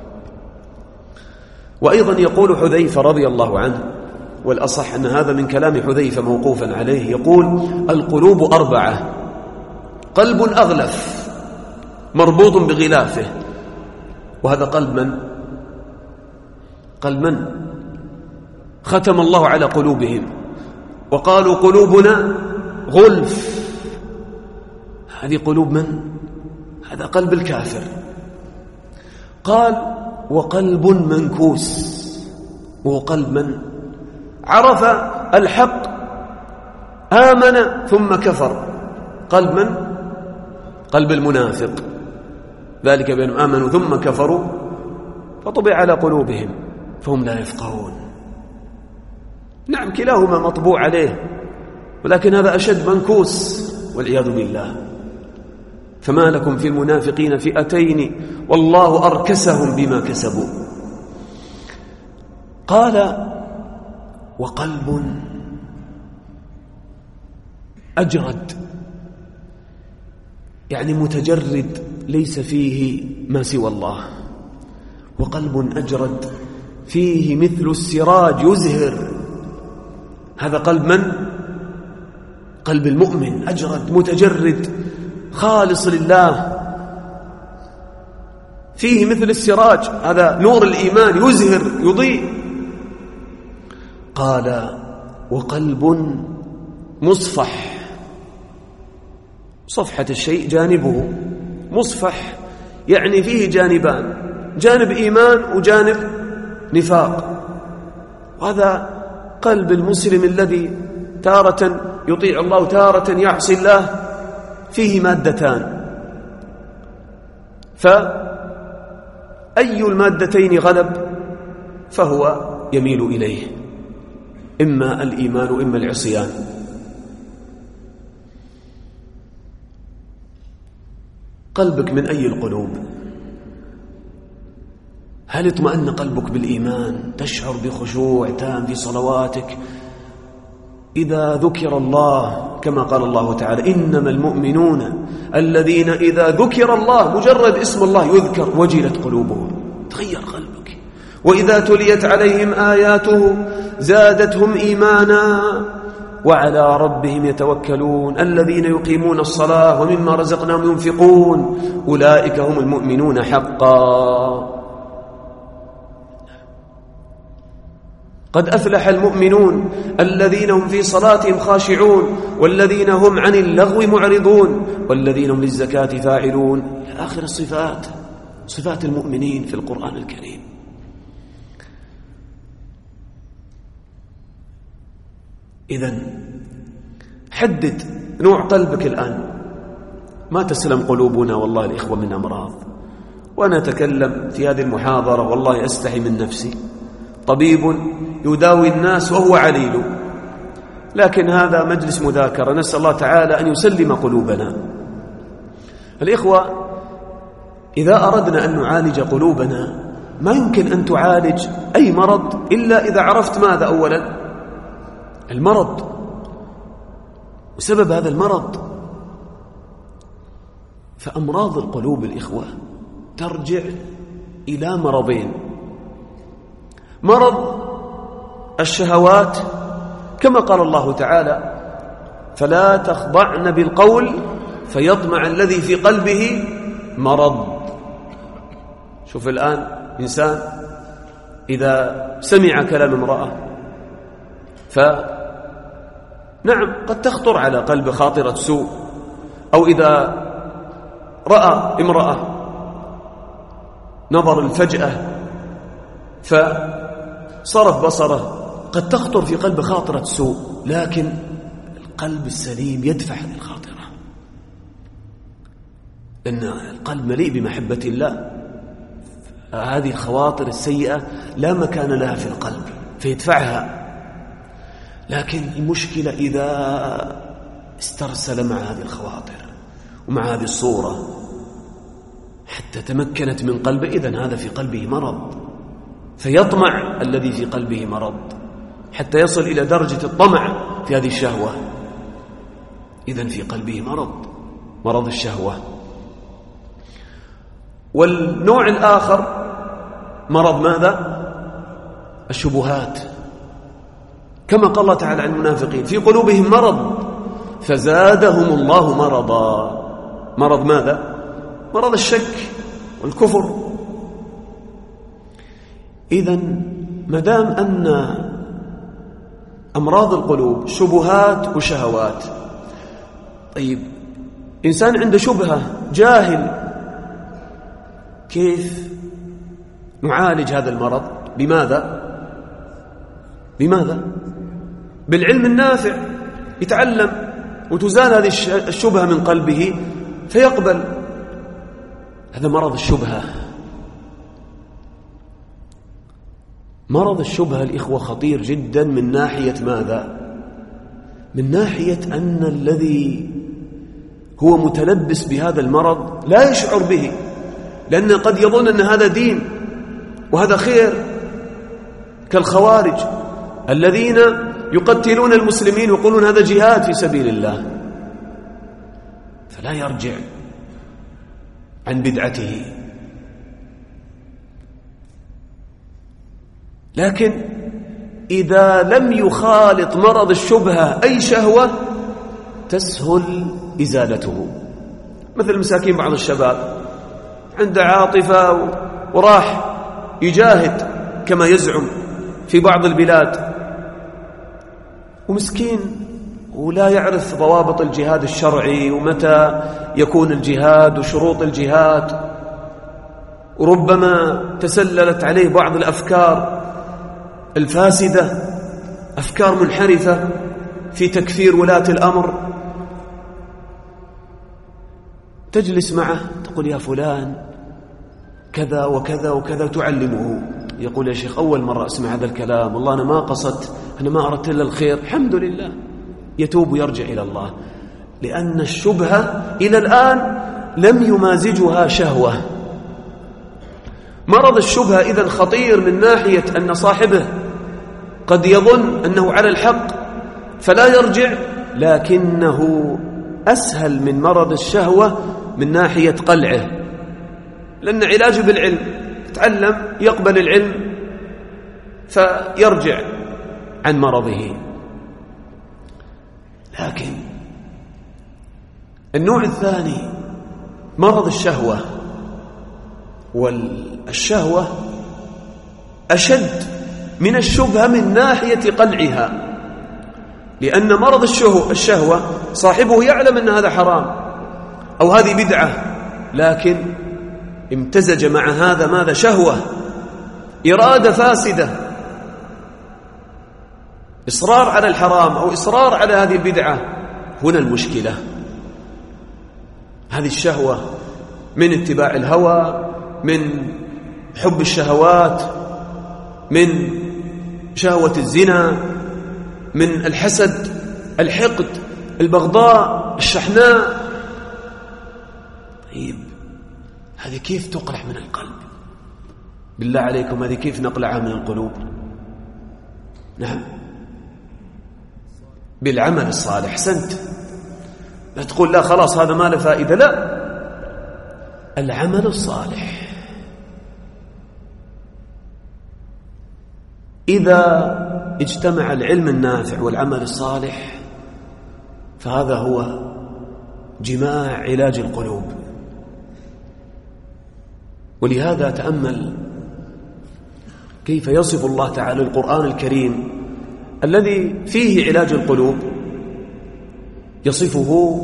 وأيضا يقول حذيفة رضي الله عنه، والأصح أن هذا من كلام حذيفة موقوفا عليه، يقول: القلوب أربعة: قلب أغلف مربوط بغلافه، وهذا قلب من؟ قلب من؟ ختم الله على قلوبهم وقالوا قلوبنا غلف. هذه قلوب من؟ هذا قلب الكافر. قال: وقلب منكوس، وهو قلب من؟ عرف الحق آمن ثم كفر. قلب من؟ قلب المنافق، ذلك بأنهم آمنوا ثم كفروا فطبع على قلوبهم فهم لا يفقهون. نعم، كلاهما مطبوع عليه، ولكن هذا أشد منكوس والعياذ بالله. فما لكم في المنافقين فئتين والله أركسهم بما كسبوا. قال: وقلب أجرد، يعني متجرد ليس فيه ما سوى الله. وقلب أجرد فيه مثل السراج يزهر. هذا قلب من؟ قلب المؤمن، أجرد متجرد خالص لله، فيه مثل السراج، هذا نور الإيمان يزهر يضيء. قال: وقلب مصفح، صفحة الشيء جانبه، مصفح يعني فيه جانبان، جانب إيمان وجانب نفاق. وهذا قلب المسلم الذي تارة يطيع الله تارة يعصي الله، فيه مادتان، فأي المادتين غلب فهو يميل إليه، إما الإيمان وإما العصيان. قلبك من أي القلوب؟ هل اطمأن قلبك بالإيمان؟ تشعر بخشوع تام في صلواتك إذا ذكر الله، كما قال الله تعالى: إنما المؤمنون الذين إذا ذكر الله، مجرد اسم الله يذكر وجلت قلوبهم، تغير قلبك. وإذا تليت عليهم آياته زادتهم إيمانا وعلى ربهم يتوكلون الذين يقيمون الصلاة ومما رزقناهم ينفقون أولئك هم المؤمنون حقا. قد أفلح المؤمنون الذين هم في صلاتهم خاشعون والذين هم عن اللغو معرضون والذين هم للزكاة فاعلون، إلى آخر الصفات، صفات المؤمنين في القرآن الكريم. إذن حدد نوع قلبك الآن، ما تسلم قلوبنا والله الإخوة من أمراض. وأنا أتكلم في هذه المحاضرة والله أستحي من نفسي، طبيب يداوي الناس وهو عليل، لكن هذا مجلس مذاكرة، نسأل الله تعالى أن يسلم قلوبنا. الإخوة، إذا أردنا أن نعالج قلوبنا ما يمكن أن تعالج أي مرض إلا إذا عرفت ماذا؟ أولا المرض وسبب هذا المرض. فأمراض القلوب الإخوة ترجع إلى مرضين: مرض الشهوات كما قال الله تعالى: فلا تخضعن بالقول فيطمع الذي في قلبه مرض. شوف الآن إنسان إذا سمع كلام امرأة فنعم قد تخطر على قلب خاطرة سوء، أو إذا رأى امرأة نظر الفجأة فصرف بصره قد تخطر في قلب خاطرة سوء، لكن القلب السليم يدفع هذه الخاطرة، لأن القلب مليء بمحبة الله. هذه الخواطر السيئة لا مكان لها في القلب فيدفعها. لكن المشكلة إذا استرسل مع هذه الخواطر ومع هذه الصورة حتى تمكنت من قلبه، إذن هذا في قلبه مرض، فيطمع الذي في قلبه مرض حتى يصل إلى درجة الطمع في هذه الشهوة، إذن في قلبه مرض، مرض الشهوة. والنوع الآخر مرض ماذا؟ الشبهات، كما قال الله تعالى عن المنافقين: في قلوبهم مرض فزادهم الله مرضا. مرض ماذا؟ مرض الشك والكفر. إذن مدام أن أمراض القلوب شبهات وشهوات، طيب إنسان عنده شبهة جاهل، كيف نعالج هذا المرض؟ بماذا؟ بماذا؟ بالعلم النافع، يتعلم وتزال هذه الشبهة من قلبه فيقبل. هذا مرض الشبهة. مرض الشبهة الإخوة خطير جدا من ناحية ماذا؟ من ناحية أن الذي هو متلبس بهذا المرض لا يشعر به، لأنه قد يظن أن هذا دين وهذا خير، كالخوارج الذين يقتلون المسلمين ويقولون هذا جهاد في سبيل الله، فلا يرجع عن بدعته. لكن إذا لم يخالط مرض الشبهة أي شهوة تسهل إزالته. مثل مساكين بعض الشباب عنده عاطفة وراح يجاهد كما يزعم في بعض البلاد، ومسكين ولا يعرف ضوابط الجهاد الشرعي ومتى يكون الجهاد وشروط الجهاد، وربما تسللت عليه بعض الأفكار الفاسدة، أفكار منحرفة في تكفير ولاة الأمر. تجلس معه تقول: يا فلان كذا وكذا وكذا، تعلمه، يقول: يا شيخ أول مرة أسمع هذا الكلام، والله أنا ما قصدت، أنا ما أردت إلا الخير. الحمد لله، يتوب ويرجع إلى الله، لأن الشبهة إلى الآن لم يمازجها شهوة. مرض الشبهة إذن خطير من ناحية أن صاحبه قد يظن أنه على الحق فلا يرجع، لكنه أسهل من مرض الشهوة من ناحية قلعه، لأن علاجه بالعلم، يتعلم يقبل العلم فيرجع عن مرضه. لكن النوع الثاني مرض الشهوة، والشهوة أشد من الشبهة من ناحية قلعها، لأن مرض الشهوة صاحبه يعلم أن هذا حرام أو هذه بدعة، لكن امتزج مع هذا ماذا؟ شهوة، إرادة فاسدة، إصرار على الحرام أو إصرار على هذه البدعة. هنا المشكلة. هذه الشهوة من اتباع الهوى، من حب الشهوات، من شهوة الزنا، من الحسد، الحقد، البغضاء، الشحناء. طيب هذه كيف تقلع من القلب؟ بالله عليكم هذه كيف نقلعها من القلوب؟ نعم بالعمل الصالح. أحسنت. لا تقول لا خلاص هذا ما له فائدة، لا، العمل الصالح. إذا اجتمع العلم النافع والعمل الصالح فهذا هو جماع علاج القلوب. ولهذا تأمل كيف يصف الله تعالى القرآن الكريم الذي فيه علاج القلوب، يصفه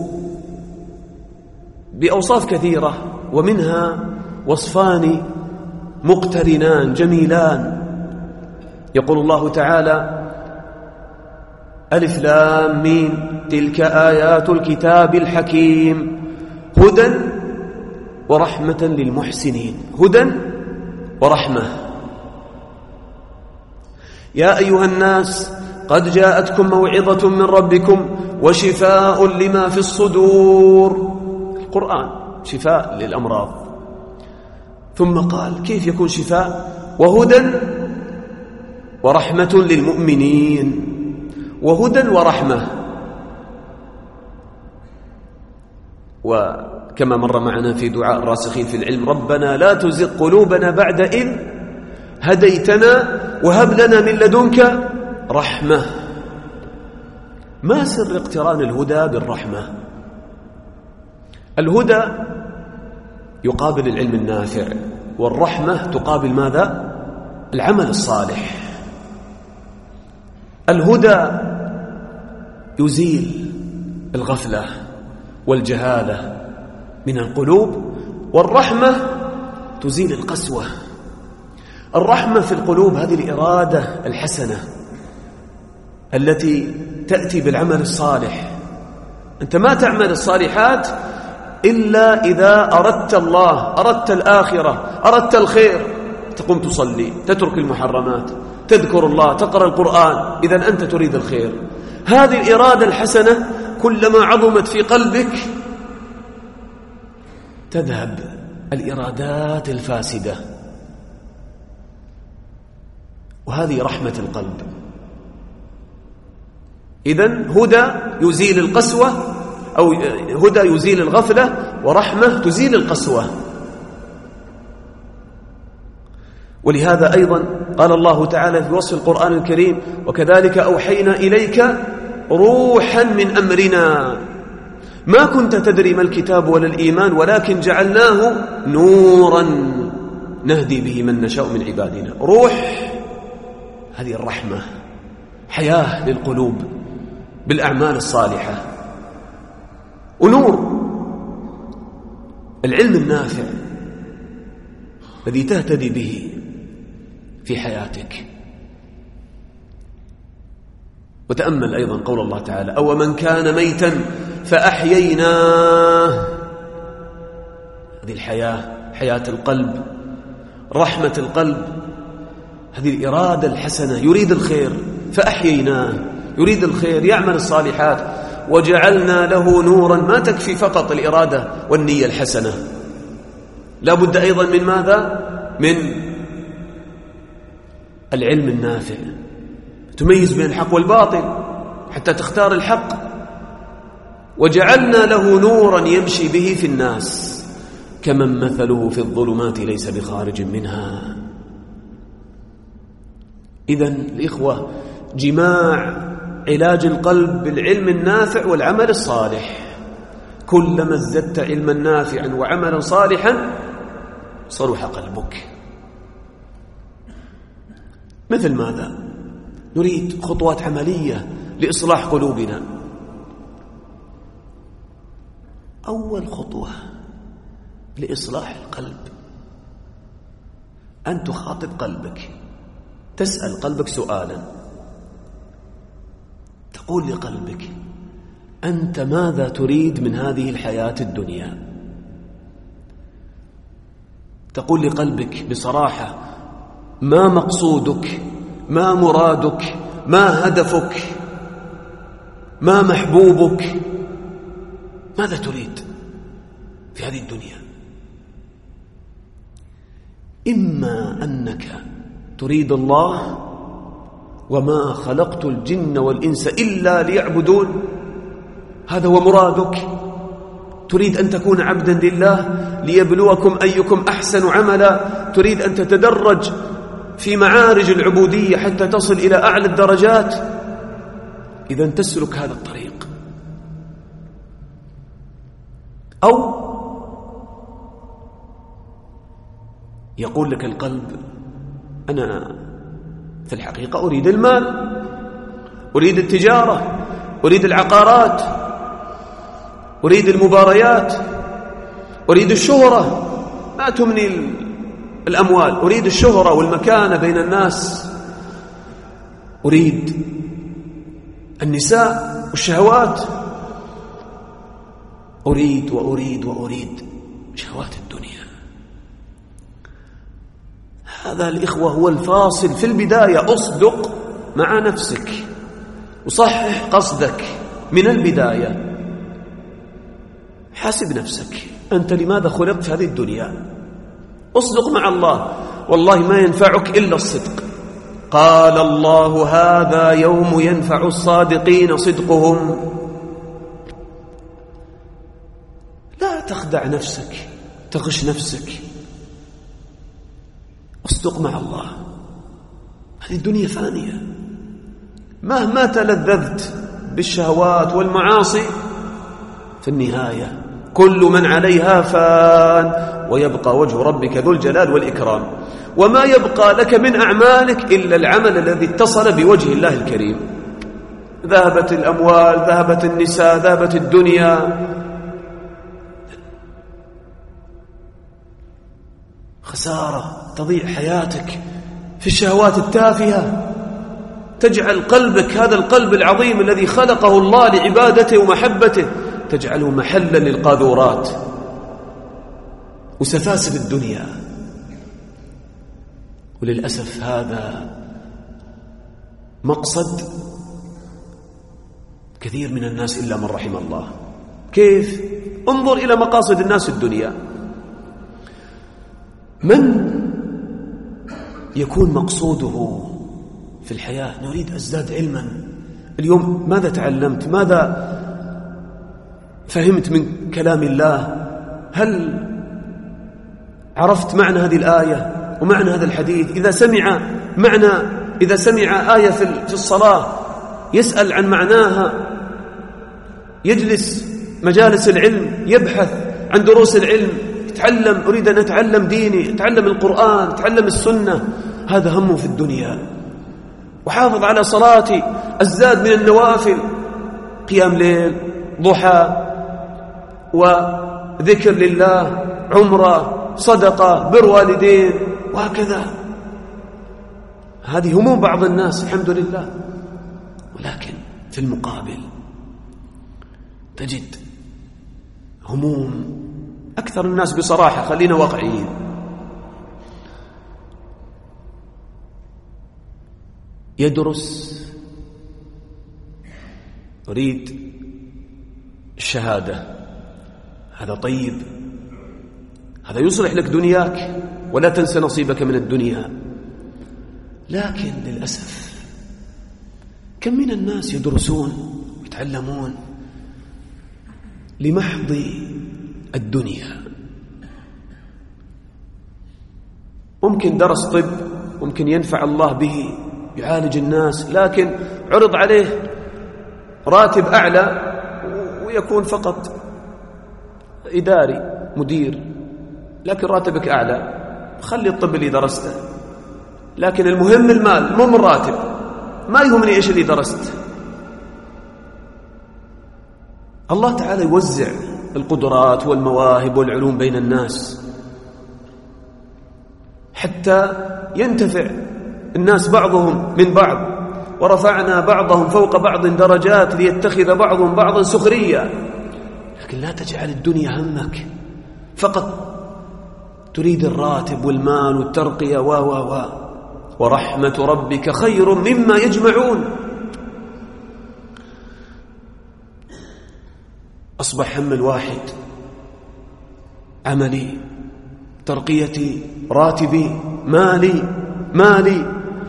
بأوصاف كثيرة، ومنها وصفان مقترنان جميلان. يقول الله تعالى: ألف لام ميم تلك آيات الكتاب الحكيم هدى ورحمة للمحسنين. هدى ورحمة. يا أيها الناس قد جاءتكم موعظة من ربكم وشفاء لما في الصدور. القرآن شفاء للأمراض. ثم قال كيف يكون شفاء؟ وهدى ورحمة للمؤمنين. وهدى ورحمة. وكما مر معنا في دعاء الراسخين في العلم: ربنا لا تزغ قلوبنا بعد إذ هديتنا وهب لنا من لدنك رحمة. ما سر اقتران الهدى بالرحمة؟ الهدى يقابل العلم النافع، والرحمة تقابل ماذا؟ العمل الصالح. الهدى يزيل الغفلة والجهالة من القلوب، والرحمة تزيل القسوة. الرحمة في القلوب هذه الإرادة الحسنة التي تأتي بالعمل الصالح. أنت ما تعمل الصالحات إلا إذا أردت الله، أردت الآخرة، أردت الخير. تقوم تصلي، تترك المحرمات، تذكر الله، تقرأ القرآن، إذن أنت تريد الخير. هذه الإرادة الحسنة كلما عظمت في قلبك تذهب الإرادات الفاسدة، وهذه رحمة القلب. إذن هدى يزيل القسوة، أو هدى يزيل الغفلة، ورحمة تزيل القسوة. ولهذا أيضا قال الله تعالى في وصف القرآن الكريم: وكذلك أوحينا إليك روحا من أمرنا ما كنت تدري ما الكتاب ولا الإيمان ولكن جعلناه نورا نهدي به من نشاء من عبادنا. روح، هذه الرحمة، حياة للقلوب بالأعمال الصالحة. ونور العلم النافع الذي تهتدي به في حياتك. وتأمل أيضا قول الله تعالى: أو من كان ميتا فأحييناه. هذه الحياة، حياة القلب، رحمة القلب، هذه الإرادة الحسنة، يريد الخير فأحييناه، يريد الخير، يعمل الصالحات. وجعلنا له نورا. ما تكفي فقط الإرادة والنية الحسنة، لا بد أيضا من ماذا؟ من العلم النافع، تميز بين الحق والباطل حتى تختار الحق. وجعلنا له نورا يمشي به في الناس كمن مثله في الظلمات ليس بخارج منها. إذن الإخوة، جماع علاج القلب بالعلم النافع والعمل الصالح. كلما ازددت علما نافعا وعملا صالحا صلح قلبك. مثل ماذا؟ نريد خطوات عملية لإصلاح قلوبنا. أول خطوة لإصلاح القلب أن تخاطب قلبك، تسأل قلبك سؤالا، تقول لقلبك: أنت ماذا تريد من هذه الحياة الدنيا؟ تقول لقلبك بصراحة ما مقصودك، ما مرادك، ما هدفك، ما محبوبك، ماذا تريد في هذه الدنيا؟ إما أنك تريد الله وما خلقت الجن والإنس إلا ليعبدون، هذا هو مرادك، تريد أن تكون عبدا لله ليبلوكم أيكم أحسن عملا، تريد أن تتدرج في معارج العبودية حتى تصل إلى أعلى الدرجات، إذا تسلك هذا الطريق. أو يقول لك القلب أنا في الحقيقة أريد المال، أريد التجارة، أريد العقارات، أريد المباريات، أريد الشهرة، ما تمني الأموال، أريد الشهرة والمكانة بين الناس، أريد النساء والشهوات، أريد وأريد وأريد شهوات الدنيا. هذا الإخوة هو الفاصل في البداية. أصدق مع نفسك وصحح قصدك من البداية، حاسب نفسك أنت لماذا خلقت في هذه الدنيا، أصدق مع الله، والله ما ينفعك إلا الصدق. قال الله هذا يوم ينفع الصادقين صدقهم. لا تخدع نفسك، تغش نفسك، اصدق مع الله. هذه الدنيا فانية، مهما تلذذت بالشهوات والمعاصي في النهاية كل من عليها فان ويبقى وجه ربك ذو الجلال والإكرام، وما يبقى لك من أعمالك إلا العمل الذي اتصل بوجه الله الكريم. ذهبت الأموال، ذهبت النساء، ذهبت الدنيا، خسارة، تضيع حياتك في الشهوات التافهة، تجعل قلبك، هذا القلب العظيم الذي خلقه الله لعبادته ومحبته، تجعله محلا للقاذورات وسفاسف الدنيا. وللأسف هذا مقصد كثير من الناس إلا من رحم الله. كيف؟ انظر إلى مقاصد الناس في الدنيا. من يكون مقصوده في الحياة نريد أزداد علما، اليوم ماذا تعلمت، ماذا فهمت من كلام الله، هل عرفت معنى هذه الآية ومعنى هذا الحديث؟ إذا سمع معنى إذا سمع آية في الصلاة يسأل عن معناها، يجلس مجالس العلم، يبحث عن دروس العلم، يتعلم، أريد أن أتعلم ديني، أتعلم القرآن، أتعلم السنة، هذا همه في الدنيا. وحافظ على صلاتي، أزداد من النوافل، قيام ليل، ضحى، وذكر لله، عمرة، صدقة، بر والدين، وهكذا. هذه هموم بعض الناس الحمد لله. ولكن في المقابل تجد هموم أكثر الناس بصراحة، خلينا واقعيين، يدرس، يريد الشهادة، هذا طيب، هذا يصلح لك دنياك ولا تنسى نصيبك من الدنيا. لكن للأسف كم من الناس يدرسون ويتعلمون لمحض الدنيا. ممكن درس طب، ممكن ينفع الله به، يعالج الناس، لكن عرض عليه راتب أعلى ويكون فقط إداري، مدير، لكن راتبك أعلى، خلي الطب اللي درسته، لكن المهم المال مو من راتب، ما يهمني إيش اللي درست. الله تعالى يوزع القدرات والمواهب والعلوم بين الناس حتى ينتفع الناس بعضهم من بعض، ورفعنا بعضهم فوق بعض درجات ليتخذ بعضهم بعضا سخريا. لكن لا تجعل الدنيا همك فقط، تريد الراتب والمال والترقية و و و ورحمة ربك خير مما يجمعون. أصبح هم الواحد عملي، ترقيتي، راتبي، مالي مالي.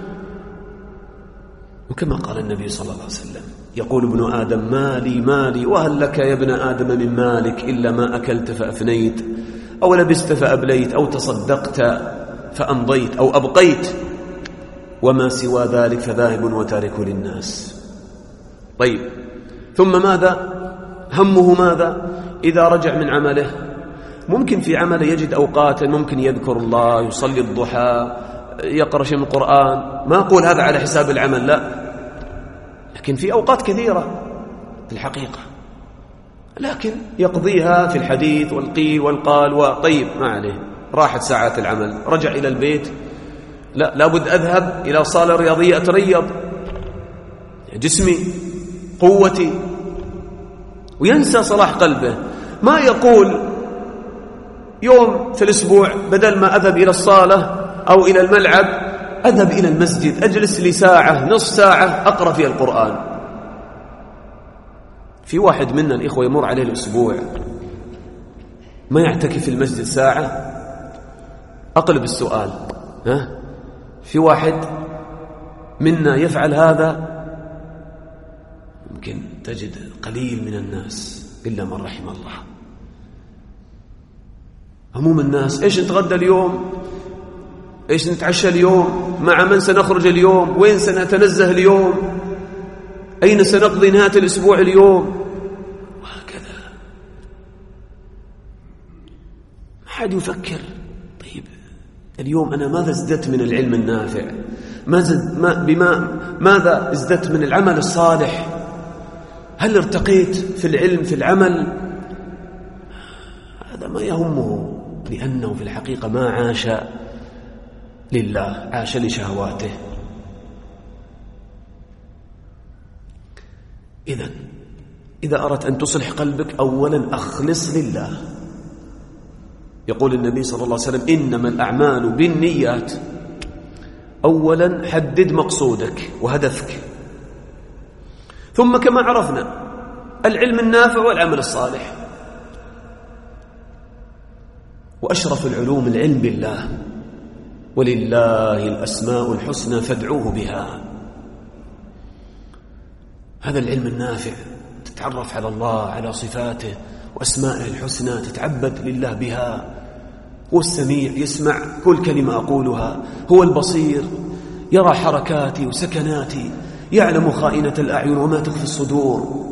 وكما قال النبي صلى الله عليه وسلم يقول ابن آدم مالي مالي، وهل لك يا ابن آدم من مالك إلا ما أكلت فأفنيت أو لبست فأبليت أو تصدقت فأمضيت أو أبقيت، وما سوى ذلك فذاهب وتارك للناس. طيب، ثم ماذا؟ همه ماذا؟ إذا رجع من عمله ممكن في عمله يجد أوقاتا ممكن يذكر الله، يصلي الضحى، يقرأ شيء من القرآن. ما أقول هذا على حساب العمل، لا، لكن في أوقات كثيرة في الحقيقة لكن يقضيها في الحديث والقيل والقال. وطيب ما عليه، راحت ساعات العمل، رجع إلى البيت، لا لابد أذهب إلى صالة رياضية أتريض جسمي قوتي، وينسى صلاح قلبه. ما يقول يوم في الأسبوع بدل ما أذهب إلى الصالة أو إلى الملعب أذهب إلى المسجد، أجلس لي ساعة نصف ساعة أقرأ فيها القرآن. في واحد منا الإخوة يمر عليه الأسبوع ما يعتكف في المسجد ساعة. أقلب السؤال، ها؟ في واحد منا يفعل هذا؟ يمكن تجد قليل من الناس إلا من رحم الله. هموم الناس إيش نتغدى اليوم، إيش نتعشى اليوم، مع من سنخرج اليوم، وين سنتنزه اليوم، أين سنقضي نهاية الأسبوع اليوم، وهكذا. ما حد يفكر طيب اليوم أنا ماذا ازددت من العلم النافع، ماذا, ما بما ماذا ازددت من العمل الصالح، هل ارتقيت في العلم في العمل؟ هذا ما يهمه، لأنه في الحقيقة ما عاش لله، عاش لشهواته. إذن إذا أردت أن تصلح قلبك أولا أخلص لله. يقول النبي صلى الله عليه وسلم إنما الأعمال بالنيات. أولا حدد مقصودك وهدفك، ثم كما عرفنا العلم النافع والعمل الصالح. وأشرف العلوم العلم بالله، ولله الأسماء الحسنى فادعوه بها. هذا العلم النافع، تتعرف على الله، على صفاته وأسمائه الحسنى، تتعبد لله بها. هو السميع، يسمع كل كلمة أقولها، هو البصير، يرى حركاتي وسكناتي، يعلم خائنة الأعين وما تخفي الصدور.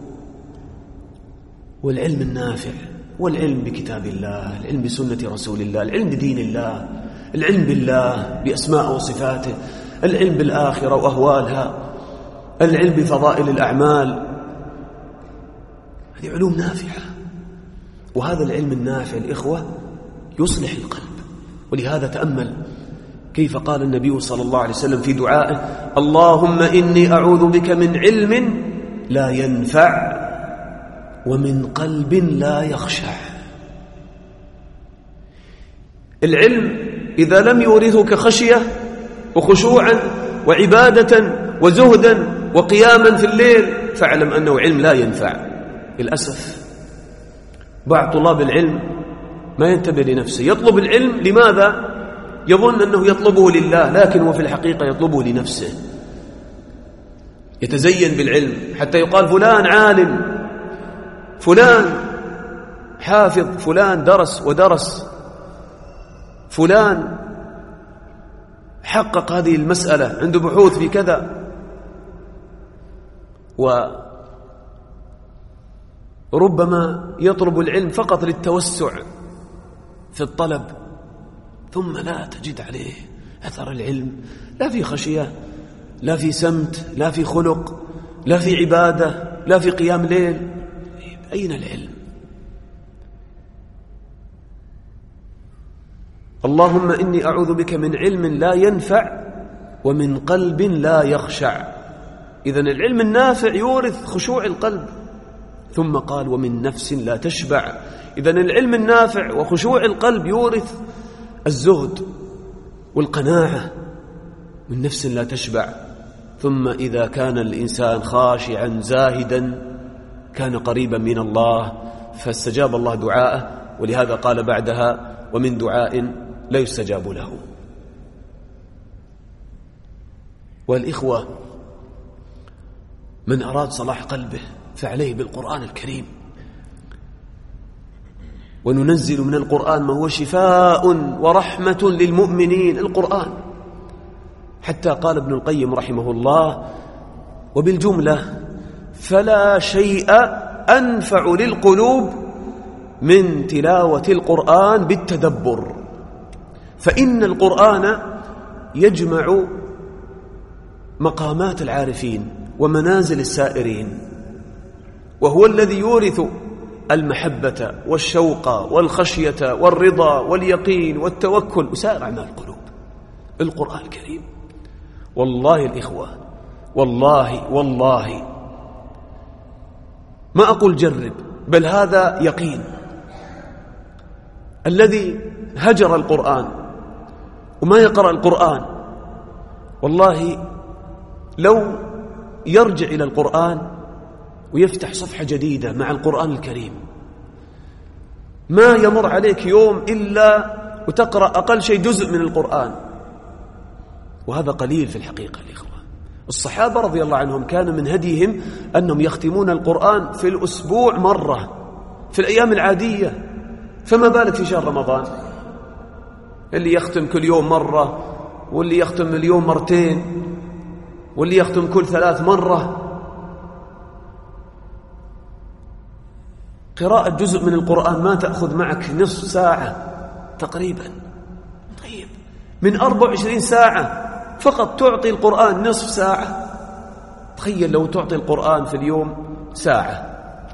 والعلم النافع والعلم بكتاب الله، العلم بسنة رسول الله، العلم بدين الله، العلم بالله بأسماء وصفاته، العلم بالآخرة وأهوالها، العلم بفضائل الأعمال. هذه علوم نافعة، وهذا العلم النافع الإخوة يصلح القلب. ولهذا تأمل كيف قال النبي صلى الله عليه وسلم في دعائه اللهم إني أعوذ بك من علم لا ينفع ومن قلب لا يخشع. العلم إذا لم يورثك خشية وخشوعا وعبادة وزهدا وقياما في الليل فاعلم أنه علم لا ينفع. للأسف بعض طلاب العلم ما ينتبه لنفسه، يطلب العلم لماذا؟ يظن أنه يطلبه لله، لكن هو في الحقيقة يطلبه لنفسه. يتزين بالعلم حتى يقال فلان عالم، فلان حافظ، فلان درس ودرس، فلان حقق هذه المسألة، عنده بحوث في كذا. وربما يطلب العلم فقط للتوسع في الطلب، ثم لا تجد عليه أثر العلم، لا في خشية، لا في سمت، لا في خلق، لا في عبادة، لا في قيام ليل. أين العلم؟ اللهم إني أعوذ بك من علم لا ينفع ومن قلب لا يخشع. إذن العلم النافع يورث خشوع القلب. ثم قال ومن نفس لا تشبع. إذن العلم النافع وخشوع القلب يورث الزهد والقناعة من نفس لا تشبع. ثم إذا كان الإنسان خاشعا زاهدا كان قريبا من الله، فاستجاب الله دعاءه، ولهذا قال بعدها: ومن دعاء لا يستجاب له. والإخوة، من أراد صلاح قلبه فعليه بالقرآن الكريم، وننزل من القرآن ما هو شفاء ورحمة للمؤمنين. القرآن، حتى قال ابن القيم رحمه الله: وبالجملة فلا شيء أنفع للقلوب من تلاوة القرآن بالتدبر، فإن القرآن يجمع مقامات العارفين ومنازل السائرين، وهو الذي يورث المحبة والشوق والخشية والرضا واليقين والتوكل وسائر أعمال القلوب. القرآن الكريم، والله الإخوة، والله والله ما أقول جرب، بل هذا يقين. الذي هجر القرآن وما يقرأ القرآن، والله لو يرجع إلى القرآن ويفتح صفحة جديدة مع القرآن الكريم، ما يمر عليك يوم إلا وتقرأ أقل شيء جزء من القرآن، وهذا قليل في الحقيقة الإخوة. الصحابة رضي الله عنهم كان من هديهم أنهم يختمون القرآن في الأسبوع مرة في الأيام العادية، فما بالك في شهر رمضان اللي يختم كل يوم مرة، واللي يختم اليوم مرتين، واللي يختم كل ثلاث مرة. قراءة جزء من القرآن ما تأخذ معك نصف ساعة تقريبا. طيب، من أربع وعشرين ساعة فقط تعطي القرآن نصف ساعة. تخيل لو تعطي القرآن في اليوم ساعة،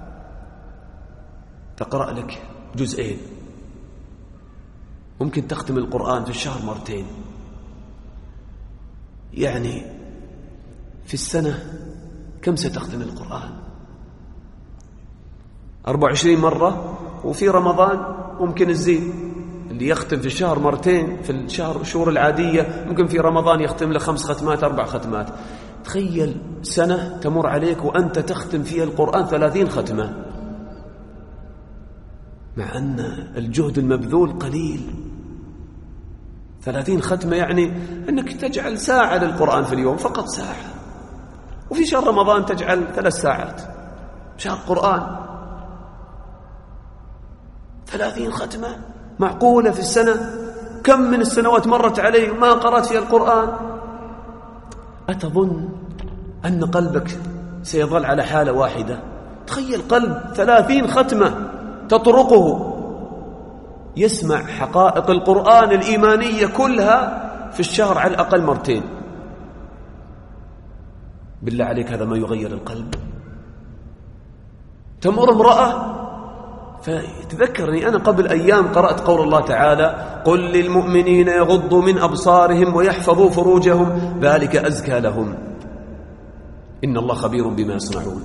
تقرأ لك جزئين، ممكن تختم القرآن في الشهر مرتين. يعني في السنة كم ستختم القرآن؟ أربع وعشرين مرة، وفي رمضان ممكن تزيد. اللي يختم في الشهر مرتين في الشهر الشهور العادية ممكن في رمضان يختم له خمس ختمات أربع ختمات. تخيل سنة تمر عليك وأنت تختم فيها القرآن ثلاثين ختمة، مع أن الجهد المبذول قليل. ثلاثين ختمة يعني أنك تجعل ساعة للقرآن في اليوم، فقط ساعة. وفي شهر رمضان تجعل ثلاث ساعات شهر قرآن. ثلاثين ختمة معقولة في السنة؟ كم من السنوات مرت علي ما قرأت فيها القرآن؟ أتظن أن قلبك سيظل على حالة واحدة؟ تخيل قلب ثلاثين ختمة تطرقه يسمع حقائق القرآن الإيمانية كلها في الشهر على الأقل مرتين. بالله عليك، هذا ما يغير القلب؟ تمر امرأة فتذكرني أنا قبل أيام قرأت قول الله تعالى: قل للمؤمنين يغضوا من أبصارهم ويحفظوا فروجهم ذلك أزكى لهم إن الله خبير بما يصنعون.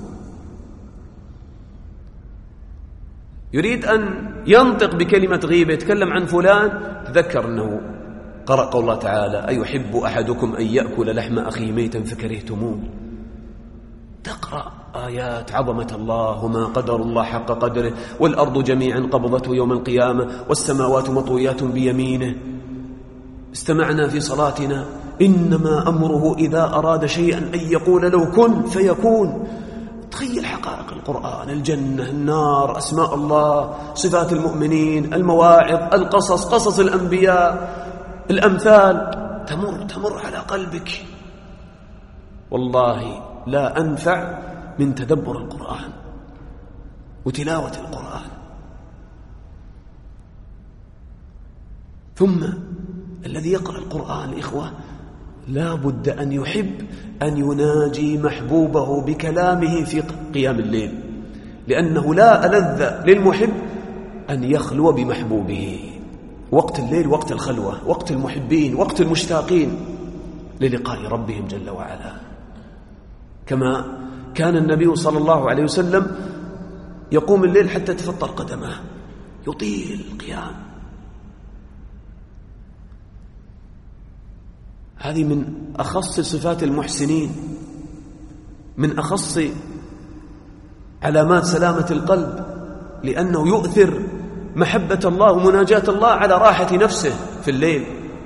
يريد أن ينطق بكلمة غيبة، يتكلم عن فلان، تذكر أنه قرأ قول الله تعالى: أيحب أحدكم أن يأكل لحم أخيه ميتا فكرهتموه. تقرأ آيات عظمة الله وما قدر الله حق قدره، والأرض جميعا قبضته يوم القيامة والسماوات مطويات بيمينه. استمعنا في صلاتنا: إنما أمره إذا أراد شيئا أن يقول له كن فيكون. تخيل حقائق القرآن، الجنة، النار، أسماء الله، صفات المؤمنين، المواعظ، القصص، قصص الأنبياء، الأمثال، تمر تمر على قلبك. والله لا أنفع من تدبر القرآن وتلاوة القرآن. ثم الذي يقرأ القرآن إخوة لا بد أن يحب أن يناجي محبوبه بكلامه في قيام الليل، لأنه لا ألذ للمحب أن يخلو بمحبوبه. وقت الليل وقت الخلوة، وقت المحبين، وقت المشتاقين للقاء ربهم جل وعلا. كما كان النبي صلى الله عليه وسلم يقوم الليل حتى تفطر قدمه، يطيل القيام. هذه من أخص صفات المحسنين، من أخص علامات سلامة القلب، لأنه يؤثر محبة الله ومناجاة الله على راحة نفسه في الليل.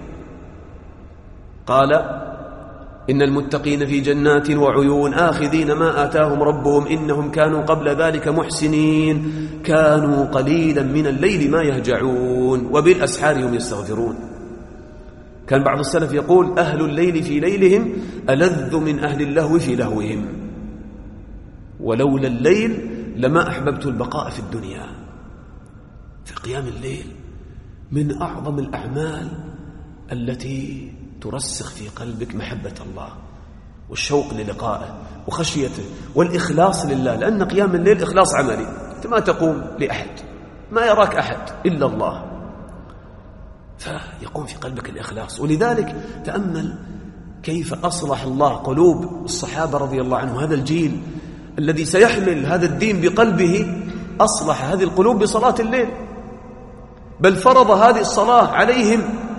قال: إن المتقين في جنات وعيون آخذين ما آتاهم ربهم إنهم كانوا قبل ذلك محسنين كانوا قليلا من الليل ما يهجعون وبالأسحار هم يستغفرون. كان بعض السلف يقول: أهل الليل في ليلهم ألذ من أهل اللهو في لهوهم، ولولا الليل لما أحببت البقاء في الدنيا. في قيام الليل من أعظم الأعمال التي ترسخ في قلبك محبة الله والشوق للقائه وخشيته والإخلاص لله، لأن قيام الليل إخلاص عملي. أنت ما تقوم لأحد، ما يراك أحد إلا الله، فيقوم في قلبك الإخلاص. ولذلك تأمل كيف أصلح الله قلوب الصحابة رضي الله عنهم، هذا الجيل الذي سيحمل هذا الدين بقلبه، أصلح هذه القلوب بصلاة الليل، بل فرض هذه الصلاة عليهم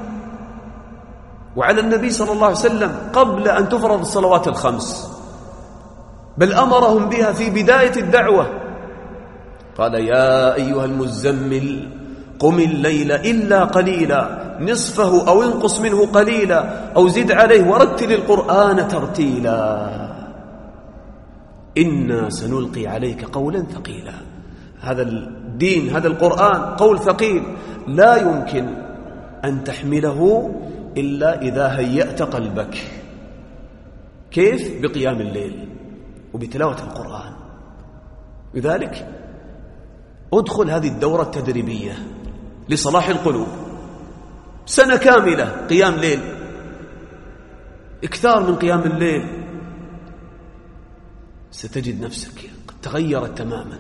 وعلى النبي صلى الله عليه وسلم قبل أن تفرض الصلوات الخمس، بل أمرهم بها في بداية الدعوة. قال: يا أيها المزمل قم الليل إلا قليلا نصفه أو انقص منه قليلا أو زد عليه ورتل القرآن ترتيلا إنا سنلقي عليك قولا ثقيلا. هذا الدين، هذا القرآن قول ثقيل لا يمكن أن تحمله إلا إذا هيأت قلبك. كيف؟ بقيام الليل وبتلاوة القرآن. لذلك ادخل هذه الدورة التدريبية لصلاح القلوب، سنة كاملة قيام ليل، اكثار من قيام الليل، ستجد نفسك قد تغيرت تماما.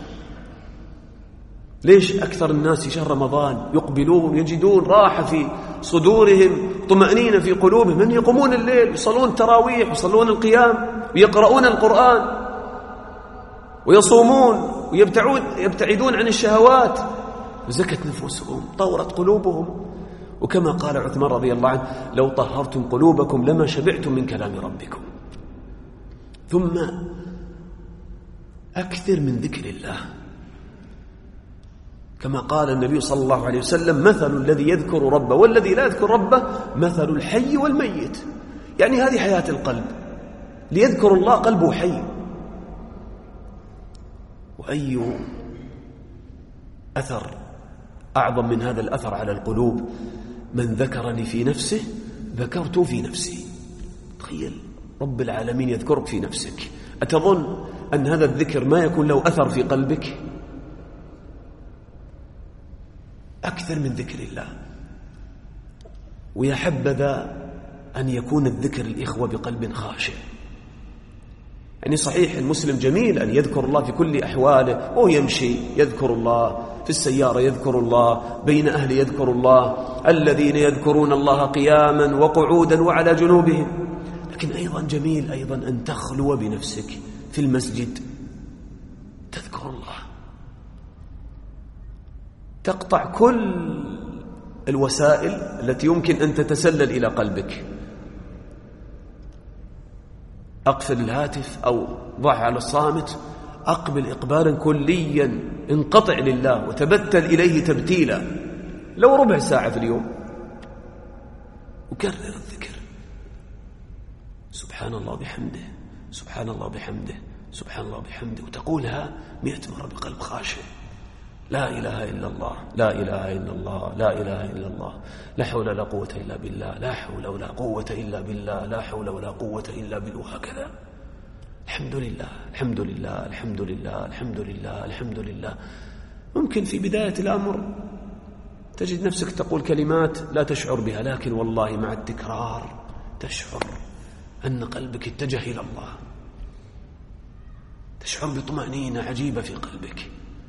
ليش أكثر الناس في شهر رمضان يقبلون يجدون راحة في صدورهم، طمأنينة في قلوبهم، من يقومون الليل يصلون التراويح ويصلون القيام ويقرؤون القرآن ويصومون ويبتعدون عن الشهوات، وزكت نفوسهم، طورت قلوبهم. وكما قال عثمان رضي الله عنه: لو طهرتم قلوبكم لما شبعتم من كلام ربكم. ثم أكثر من ذكر الله، كما قال النبي صلى الله عليه وسلم: مثل الذي يذكر ربه والذي لا يذكر ربه مثل الحي والميت. يعني هذه حياة القلب، ليذكر الله قلبه حي. وأي أثر أعظم من هذا الأثر على القلوب؟ من ذكرني في نفسه ذكرته في نفسي. تخيل رب العالمين يذكرك في نفسك، أتظن أن هذا الذكر ما يكون له أثر في قلبك؟ أكثر من ذكر الله. ويا حبذا أن يكون الذكر الإخوة بقلب خاشع. يعني صحيح المسلم جميل أن يذكر الله في كل أحواله، وهو يمشي يذكر الله، في السيارة يذكر الله، بين أهل يذكر الله، الذين يذكرون الله قياما وقعودا وعلى جنوبهم. لكن أيضا جميل أيضا أن تخلو بنفسك في المسجد تذكر الله، تقطع كل الوسائل التي يمكن أن تتسلل إلى قلبك. أقفل الهاتف أو ضع على الصامت، أقبل إقبالا كليا، انقطع لله وتبتل إليه تبتيلا، لو ربع ساعة في اليوم، وكرر الذكر: سبحان الله بحمده، سبحان الله بحمده، سبحان الله بحمده، وتقولها مئة مرة بقلب خاشع. لا إله إلا الله، لا إله إلا الله، لا إله إلا الله، لا حول ولا قوة إلا بالله، لا حول ولا قوة إلا بالله، لا حول ولا قوة إلا بالله، وهكذا. الحمد لله، الحمد لله، الحمد لله، الحمد لله، الحمد لله. ممكن في بداية الأمر تجد نفسك تقول كلمات لا تشعر بها، لكن والله مع التكرار تشعر أن قلبك اتجه إلى الله، تشعر بطمأنينة عجيبة في قلبك.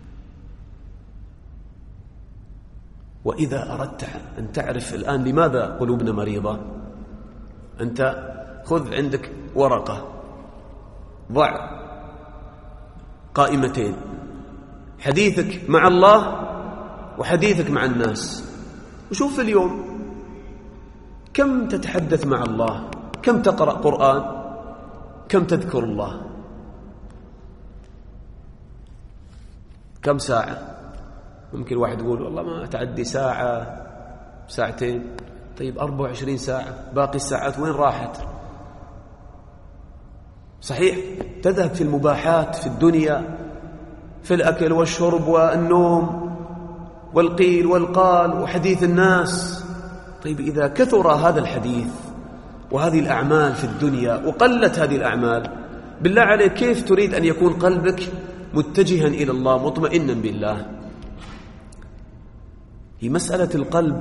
وإذا أردت أن تعرف الآن لماذا قلوبنا مريضة، أنت خذ عندك ورقة، ضع قائمتين: حديثك مع الله وحديثك مع الناس، وشوف اليوم كم تتحدث مع الله كم تقرأ قرآن؟ كم تذكر الله؟ كم ساعة؟ ممكن واحد يقول والله ما تعدي ساعة ساعتين. طيب أربعة وعشرين ساعة، باقي الساعات وين راحت؟ صحيح تذهب في المباحات في الدنيا، في الأكل والشرب والنوم والقيل والقال وحديث الناس. طيب إذا كثر هذا الحديث وهذه الأعمال في الدنيا وقلت هذه الأعمال، بالله عليك كيف تريد أن يكون قلبك متجها إلى الله مطمئنا بالله؟ هي مسألة القلب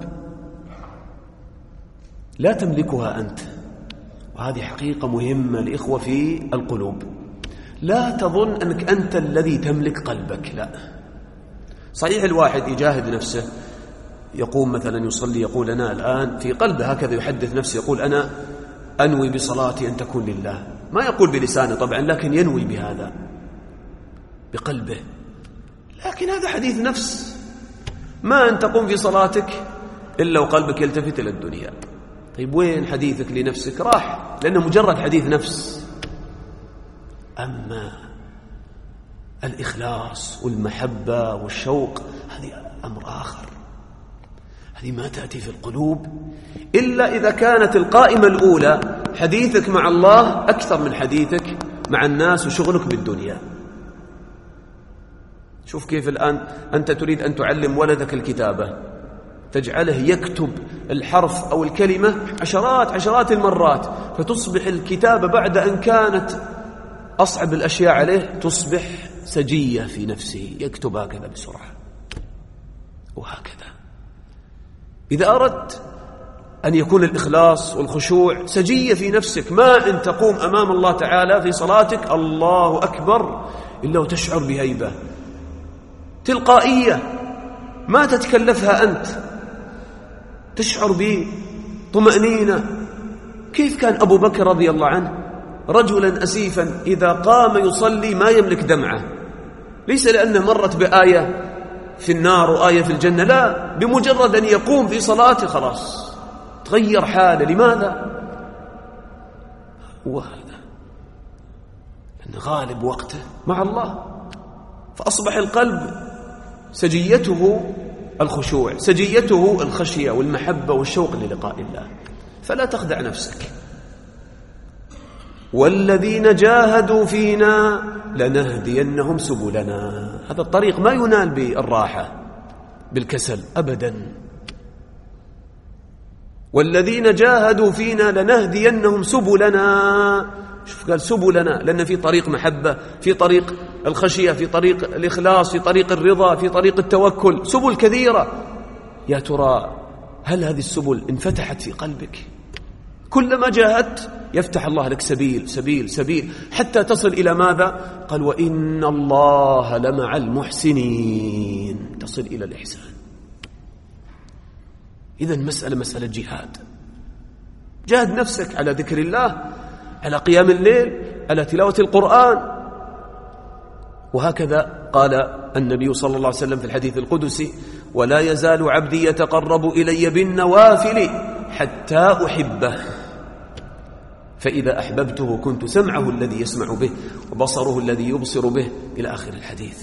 لا تملكها أنت، وهذه حقيقة مهمة لإخوة في القلوب. لا تظن أنك أنت الذي تملك قلبك، لا. صحيح الواحد يجاهد نفسه، يقوم مثلا يصلي يقول أنا الآن في قلبه هكذا يحدث نفسه، يقول أنا أنوي بصلاتي أن تكون لله، ما يقول بلسانه طبعا لكن ينوي بهذا بقلبه. لكن هذا حديث نفس، ما أن تقوم في صلاتك إلا وقلبك يلتفت إلى الدنيا. طيب وين حديثك لنفسك؟ راح، لأنه مجرد حديث نفس. أما الإخلاص والمحبة والشوق هذه أمر آخر، هذه ما تأتي في القلوب إلا إذا كانت القائمة الأولى حديثك مع الله أكثر من حديثك مع الناس وشغلك بالدنيا. شوف كيف الآن أنت تريد أن تعلم ولدك الكتابة، تجعله يكتب الحرف أو الكلمة عشرات عشرات المرات، فتصبح الكتابة بعد أن كانت أصعب الأشياء عليه تصبح سجية في نفسه، يكتب هكذا بسرعة وهكذا. إذا أردت أن يكون الإخلاص والخشوع سجية في نفسك، ما أن تقوم أمام الله تعالى في صلاتك الله أكبر إلا وتشعر بهيبة تلقائية ما تتكلفها أنت، تشعر بطمأنينة. كيف كان أبو بكر رضي الله عنه رجلا أسيفا إذا قام يصلي ما يملك دمعة، ليس لأنه مرت بآية في النار وآية في الجنة، لا، بمجرد أن يقوم في صلاته خلاص تغير حاله. لماذا؟ هو هذا، أن غالب وقته مع الله، فأصبح القلب سجيته الخشوع، سجيته الخشية والمحبة والشوق للقاء الله. فلا تخدع نفسك. والذين جاهدوا فينا لنهدينهم سبلنا، هذا الطريق ما ينال بالراحة بالكسل أبدا. والذين جاهدوا فينا لنهدينهم سبلنا. شوف قال سبلنا، لأن في طريق محبة، في طريق الخشية، في طريق الإخلاص، في طريق الرضا، في طريق التوكل، سبل كثيرة. يا ترى هل هذه السبل انفتحت في قلبك؟ كلما جاهدت يفتح الله لك سبيل سبيل سبيل حتى تصل إلى ماذا؟ قال وإن الله لمع المحسنين، تصل إلى الإحسان. إذن مسألة مسألة جهاد. جاهد نفسك على ذكر الله، على قيام الليل، على تلاوة القرآن. وهكذا قال النبي صلى الله عليه وسلم في الحديث القدسي ولا يزال عبدي يتقرب إلي بالنوافل حتى أحبه فإذا أحببته كنت سمعه الذي يسمع به وبصره الذي يبصر به إلى آخر الحديث.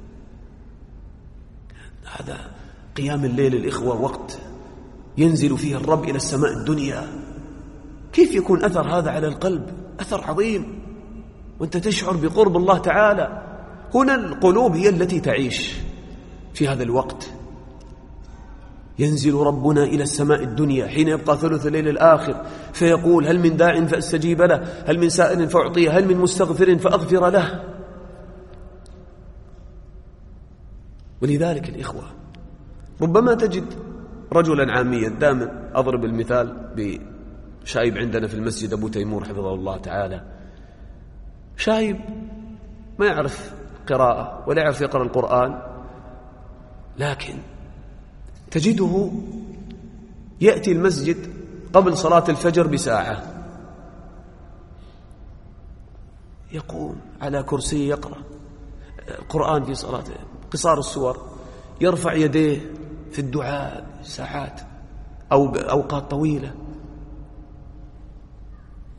هذا قيام الليل الإخوة وقت ينزل فيه الرب إلى السماء الدنيا. كيف يكون أثر هذا على القلب؟ أثر عظيم، وأنت تشعر بقرب الله تعالى. هنا القلوب هي التي تعيش في هذا الوقت. ينزل ربنا إلى السماء الدنيا حين يبقى ثلث الليل الآخر فيقول هل من داع فأستجيب له، هل من سائل فأعطيه، هل من مستغفر فأغفر له. ولذلك الإخوة ربما تجد رجلا عاميا، دائما أضرب المثال بشايب عندنا في المسجد أبو تيمور حفظه الله تعالى، شايب ما يعرف قراءة ولا يعرف يقرأ القرآن، لكن تجده يأتي المسجد قبل صلاة الفجر بساعة، يقوم على كرسي يقرأ القرآن في صلاته قصار السور، يرفع يديه في الدعاء ساعات أو بأوقات طويلة.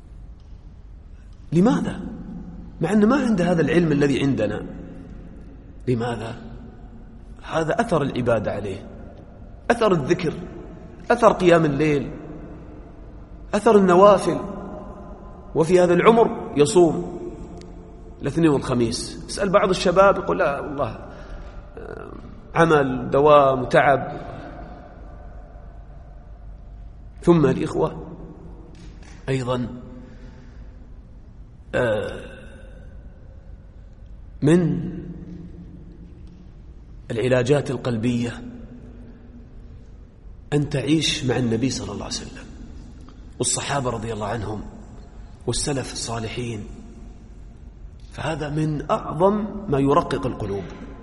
لماذا؟ مع أن ما عنده هذا العلم الذي عندنا. لماذا؟ هذا أثر العبادة عليه، أثر الذكر، أثر قيام الليل، أثر النوافل. وفي هذا العمر يصوم الاثنين والخميس. اسأل بعض الشباب يقول لا والله عمل دوام وتعب. ثم الإخوة أيضا من العلاجات القلبية أن تعيش مع النبي صلى الله عليه وسلم والصحابة رضي الله عنهم والسلف الصالحين. فهذا من أعظم ما يرقق القلوب.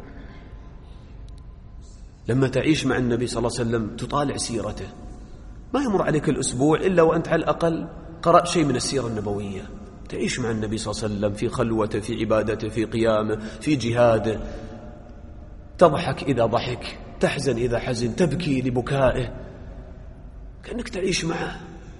لما تعيش مع النبي صلى الله عليه وسلم تطالع سيرته، ما يمر عليك الأسبوع إلا وأنت على الأقل قرأت شيء من السيرة النبوية. تعيش مع النبي صلى الله عليه وسلم في خلوته، في عبادته، في قيامه، في جهاده. تضحك إذا ضحك، تحزن إذا حزن، تبكي لبكائه، كأنك تعيش معه،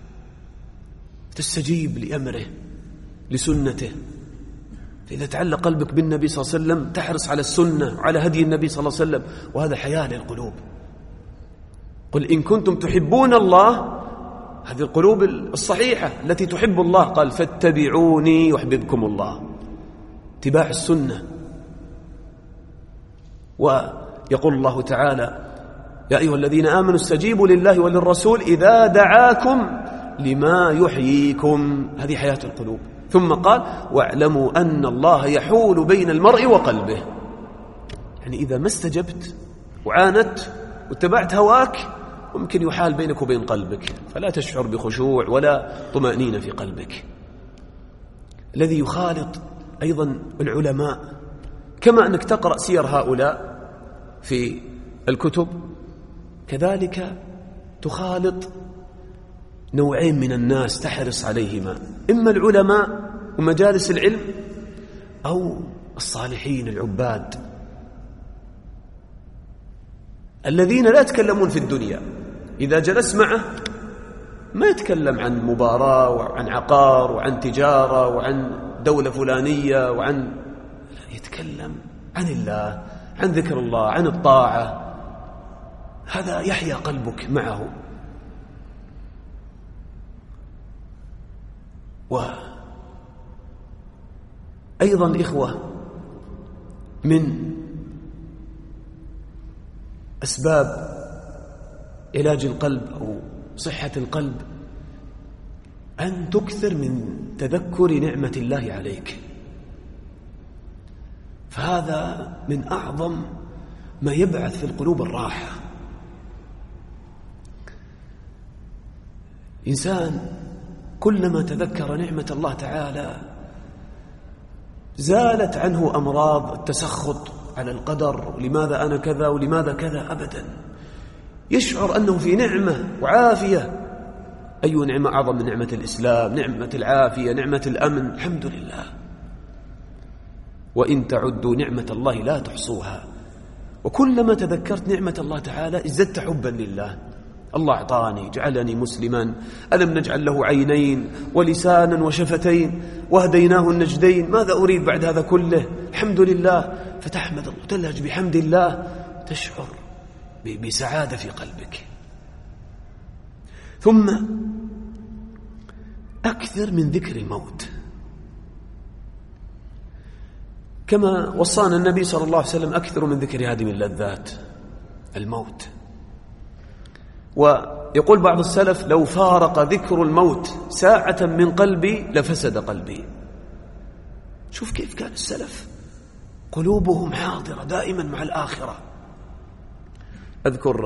تستجيب لأمره لسنته. فإذا تعلق قلبك بالنبي صلى الله عليه وسلم تحرص على السنة وعلى هدي النبي صلى الله عليه وسلم، وهذا حياة للقلوب. قل إن كنتم تحبون الله، هذه القلوب الصحيحة التي تحب الله، قال فاتبعوني يحببكم الله. اتباع السنة. ويقول الله تعالى يا أيها الذين آمنوا استجيبوا لله وللرسول إذا دعاكم لما يحييكم. هذه حياة القلوب. ثم قال واعلموا أن الله يحول بين المرء وقلبه. يعني إذا ما استجبت وعاندت واتبعت هواك ممكن يحال بينك وبين قلبك، فلا تشعر بخشوع ولا طمأنينة في قلبك. الذي يخالط أيضا العلماء، كما أنك تقرأ سير هؤلاء في الكتب، كذلك تخالط نوعين من الناس تحرص عليهما، إما العلماء ومجالس العلم أو الصالحين العباد الذين لا يتكلمون في الدنيا. إذا جلس معه ما يتكلم عن مباراة وعن عقار وعن تجارة وعن دولة فلانية، وعن يتكلم عن الله، عن ذكر الله، عن الطاعة. هذا يحيا قلبك معه. وأيضا الإخوة من أسباب علاج القلب أو صحة القلب أن تكثر من تذكر نعمة الله عليك. فهذا من أعظم ما يبعث في القلوب الراحة. إنسان كلما تذكر نعمة الله تعالى زالت عنه أمراض التسخط على القدر، لماذا أنا كذا ولماذا كذا، أبدا. يشعر أنه في نعمة وعافية. أي نعمة أعظم من نعمة الإسلام؟ نعمة العافية، نعمة الأمن، الحمد لله. وإن تعدوا نعمة الله لا تحصوها. وكلما تذكرت نعمة الله تعالى ازددت حبا لله. الله أعطاني، جعلني مسلما، ألم نجعل له عينين ولسانا وشفتين وهديناه النجدين، ماذا أريد بعد هذا كله؟ الحمد لله. فتحمد الله، تلهج بحمد الله، تشعر بسعادة في قلبك. ثم أكثر من ذكر الموت، كما وصانا النبي صلى الله عليه وسلم أكثر من ذكر هذه اللذات، الموت. ويقول بعض السلف لو فارق ذكر الموت ساعة من قلبي لفسد قلبي. شوف كيف كان السلف، قلوبهم حاضرة دائما مع الآخرة. أذكر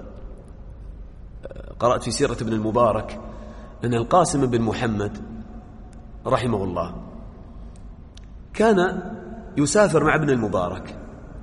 قرأت في سيرة ابن المبارك أن القاسم بن محمد رحمه الله كان يسافر مع ابن المبارك.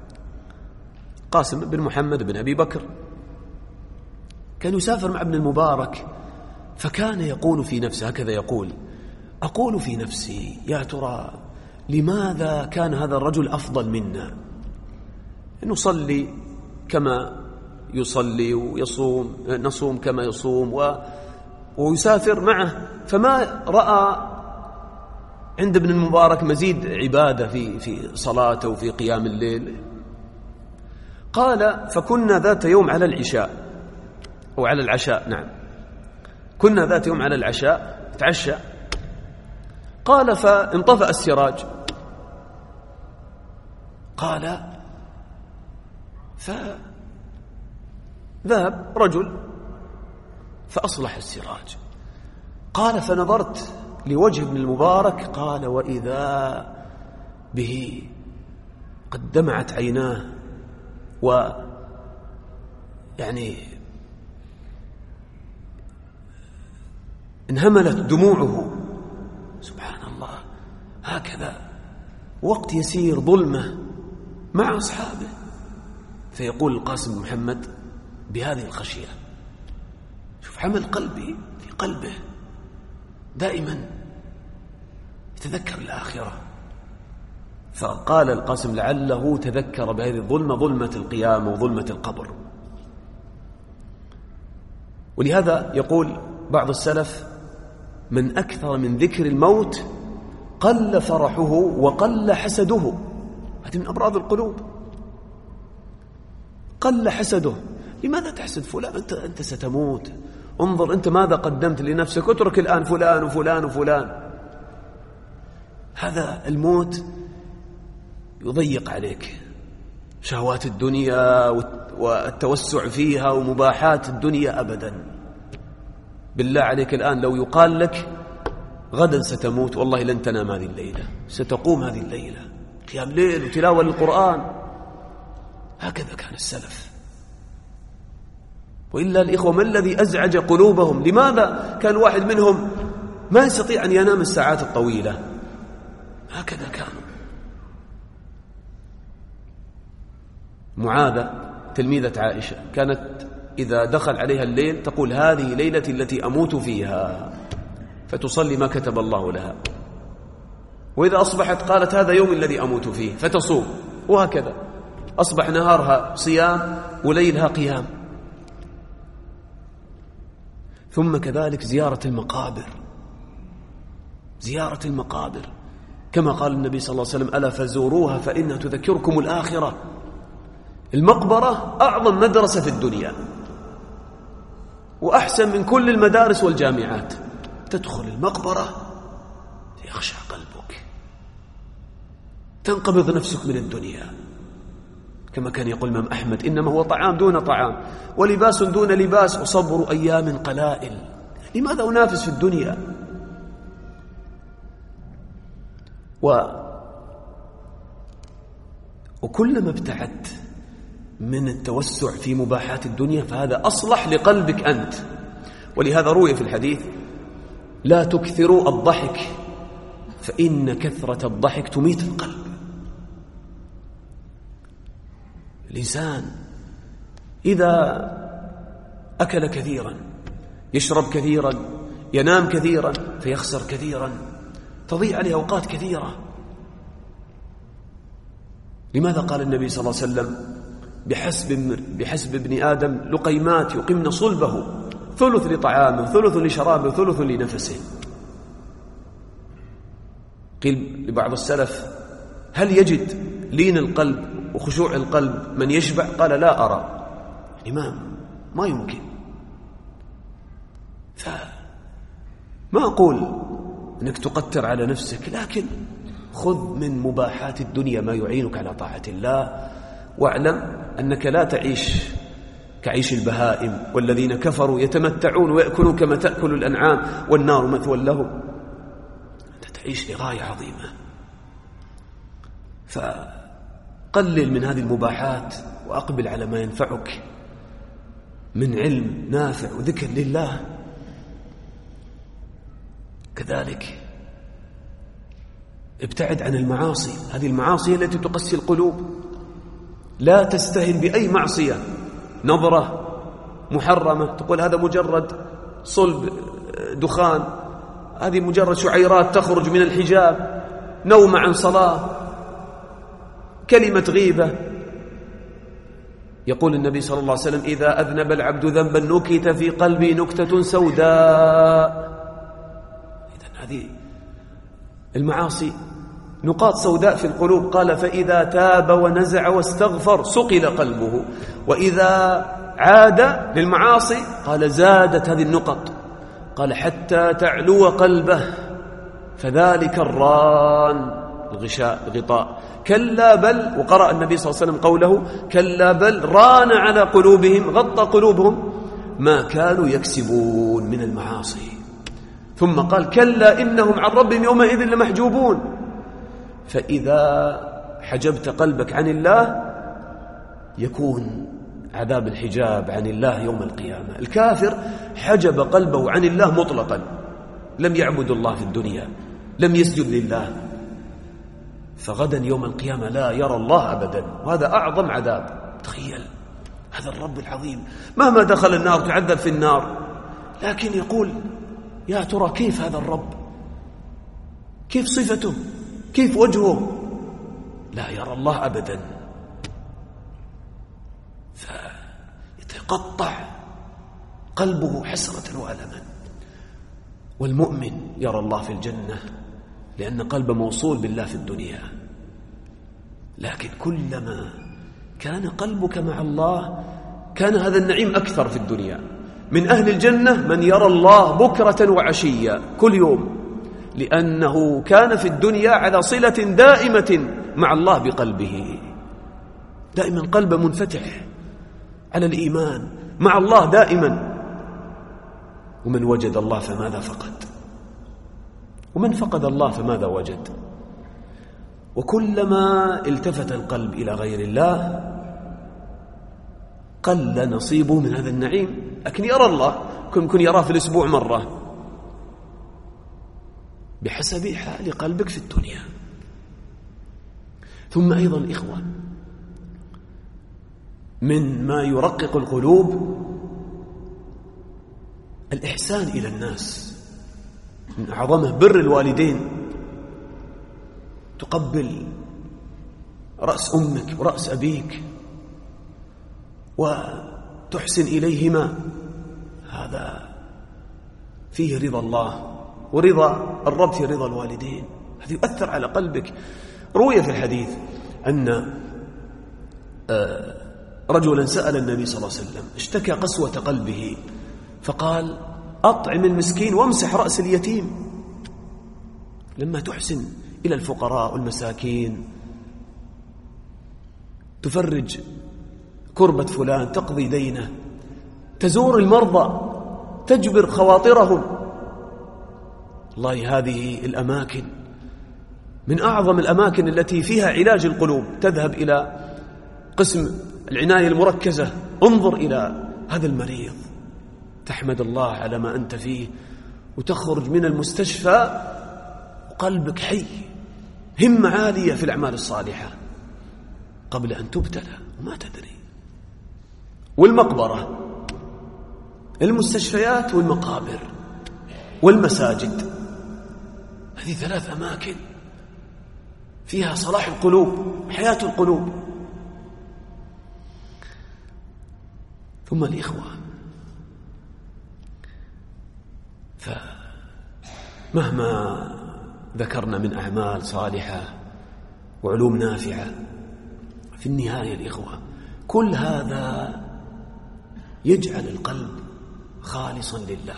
قاسم بن محمد بن أبي بكر كان يسافر مع ابن المبارك، فكان يقول في نفسه هكذا، يقول أقول في نفسي يا ترى لماذا كان هذا الرجل أفضل منا؟ نصلي كما يصلي ويصوم، نصوم كما يصوم و... ويسافر معه، فما رأى عند ابن المبارك مزيد عبادة في في صلاته وفي قيام الليل. قال فكنا ذات يوم على العشاء أو على العشاء، نعم كنا ذات يوم على العشاء تعشى. قال فانطفأ السراج. قال فذهب رجل فأصلح السراج. قال فنظرت لوجه ابن المبارك، قال وإذا به قد دمعت عيناه و يعني انهملت دموعه. سبحان الله، هكذا وقت يسير ظلمة مع أصحابه. فيقول القاسم بن محمد بهذه الخشية، شوف عمل قلبي في قلبه دائما يتذكر الآخرة. فقال القاسم لعله تذكر بهذه الظلمة، ظلمة القيامة وظلمة القبر. ولهذا يقول بعض السلف من أكثر من ذكر الموت قل فرحه وقل حسده. هذه من أمراض القلوب، قل حسده. لماذا تحسد فلان؟ أنت, أنت ستموت، انظر أنت ماذا قدمت لنفسك، اترك الآن فلان وفلان وفلان. هذا الموت يضيق عليك شهوات الدنيا والتوسع فيها ومباحات الدنيا. أبدا بالله عليك الآن لو يقال لك غدا ستموت، والله لن تنام هذه الليلة، ستقوم هذه الليلة قيام ليل وتلاوة للقرآن. هكذا كان السلف. وإلا الإخوة ما الذي أزعج قلوبهم؟ لماذا كان واحد منهم ما يستطيع أن ينام الساعات الطويلة؟ هكذا كانوا. معاذة تلميذة عائشة كانت إذا دخل عليها الليل تقول هذه ليلتي التي أموت فيها، فتصلي ما كتب الله لها. وإذا أصبحت قالت هذا يوم الذي أموت فيه، فتصوم. وهكذا أصبح نهارها صيام وليلها قيام. ثم كذلك زيارة المقابر، زيارة المقابر كما قال النبي صلى الله عليه وسلم ألا فزوروها فإنها تذكركم الآخرة. المقبرة أعظم مدرسة في الدنيا وأحسن من كل المدارس والجامعات. تدخل المقبرة يخشع قلبك، تنقبض نفسك من الدنيا. كما كان يقول الإمام أحمد إنما هو طعام دون طعام ولباس دون لباس وصبر أيام قلائل. لماذا أنافس في الدنيا؟ و... وكلما ابتعدت من التوسع في مباحات الدنيا فهذا أصلح لقلبك أنت. ولهذا روي في الحديث لا تكثروا الضحك فإن كثرة الضحك تميت القلب. الإنسان إذا أكل كثيرا، يشرب كثيرا، ينام كثيرا، فيخسر كثيرا، تضيع عليه أوقات كثيرة. لماذا قال النبي صلى الله عليه وسلم بحسب, بحسب ابن آدم لقيمات يقمن صلبه، ثلث لطعامه ثلث لشرابه ثلث لنفسه. قيل لبعض السلف هل يجد لين القلب وخشوع القلب من يشبع؟ قال لا أرى، يعني ما, ما يمكن. فما أقول أنك تقتر على نفسك، لكن خذ من مباحات الدنيا ما يعينك على طاعة الله، واعلم أنك لا تعيش كعيش البهائم والذين كفروا يتمتعون ويأكلون كما تأكل الأنعام والنار مثوى لهم. أنت تعيش لغاية عظيمة. فقلل من هذه المباحات وأقبل على ما ينفعك من علم نافع وذكر لله. كذلك ابتعد عن المعاصي، هذه المعاصي التي تقسي القلوب. لا تستهن بأي معصية، نظرة محرمة تقول هذا مجرد صلب دخان، هذه مجرد شعيرات تخرج من الحجاب، نوم عن صلاة، كلمة غيبة. يقول النبي صلى الله عليه وسلم إذا أذنب العبد ذنبا نكت في قلبي نكتة سوداء. إذن هذه المعاصي نقاط سوداء في القلوب. قال فإذا تاب ونزع واستغفر صقل قلبه، وإذا عاد للمعاصي قال زادت هذه النقط، قال حتى تعلو قلبه فذلك الران الغشاء الغطاء. كلا بل، وقرأ النبي صلى الله عليه وسلم قوله كلا بل ران على قلوبهم، غطى قلوبهم ما كانوا يكسبون من المعاصي. ثم قال كلا إنهم عن ربهم يومئذ لمحجوبون. فإذا حجبت قلبك عن الله يكون عذاب الحجاب عن الله يوم القيامة. الكافر حجب قلبه عن الله مطلقا، لم يعبد الله في الدنيا، لم يسجد لله، فغدا يوم القيامة لا يرى الله أبدا، وهذا أعظم عذاب. تخيل هذا الرب العظيم مهما دخل النار تعذب في النار، لكن يقول يا ترى كيف هذا الرب، كيف صفته، كيف وجهه، لا يرى الله أبدا، فيتقطع قلبه حسرة وألما. والمؤمن يرى الله في الجنة لأن قلبه موصول بالله في الدنيا، لكن كلما كان قلبك مع الله كان هذا النعيم أكثر في الدنيا. من أهل الجنة من يرى الله بكرة وعشية كل يوم، لأنه كان في الدنيا على صلة دائمة مع الله بقلبه، دائما قلبه منفتح على الإيمان مع الله دائما. ومن وجد الله فماذا فقد، ومن فقد الله فماذا وجد. وكلما التفت القلب إلى غير الله قل نصيبه من هذا النعيم. لكن يرى الله، كن يراه في الأسبوع مرة بحسب حال قلبك في الدنيا. ثم أيضا إخوة، من ما يرقق القلوب الإحسان إلى الناس، من أعظمه بر الوالدين، تقبل رأس أمك ورأس أبيك وتحسن إليهما، هذا فيه رضا الله ورضا الرب في رضا الوالدين، هذا يؤثر على قلبك. روي في الحديث أن رجلا سأل النبي صلى الله عليه وسلم، اشتكى قسوة قلبه، فقال أطعم المسكين وامسح رأس اليتيم. لما تحسن إلى الفقراء والمساكين، تفرج كربة فلان، تقضي دينه، تزور المرضى، تجبر خواطرهم، والله هذه الأماكن من أعظم الأماكن التي فيها علاج القلوب. تذهب إلى قسم العناية المركزة، انظر إلى هذا المريض، تحمد الله على ما أنت فيه، وتخرج من المستشفى وقلبك حي، همة عالية في الأعمال الصالحة قبل أن تبتلى وما تدري. والمقبرة، المستشفيات والمقابر والمساجد، هذه ثلاث أماكن فيها صلاح القلوب، حياة القلوب. ثم الإخوة، فمهما ذكرنا من أعمال صالحة وعلوم نافعة، في النهاية الإخوة كل هذا يجعل القلب خالصا لله.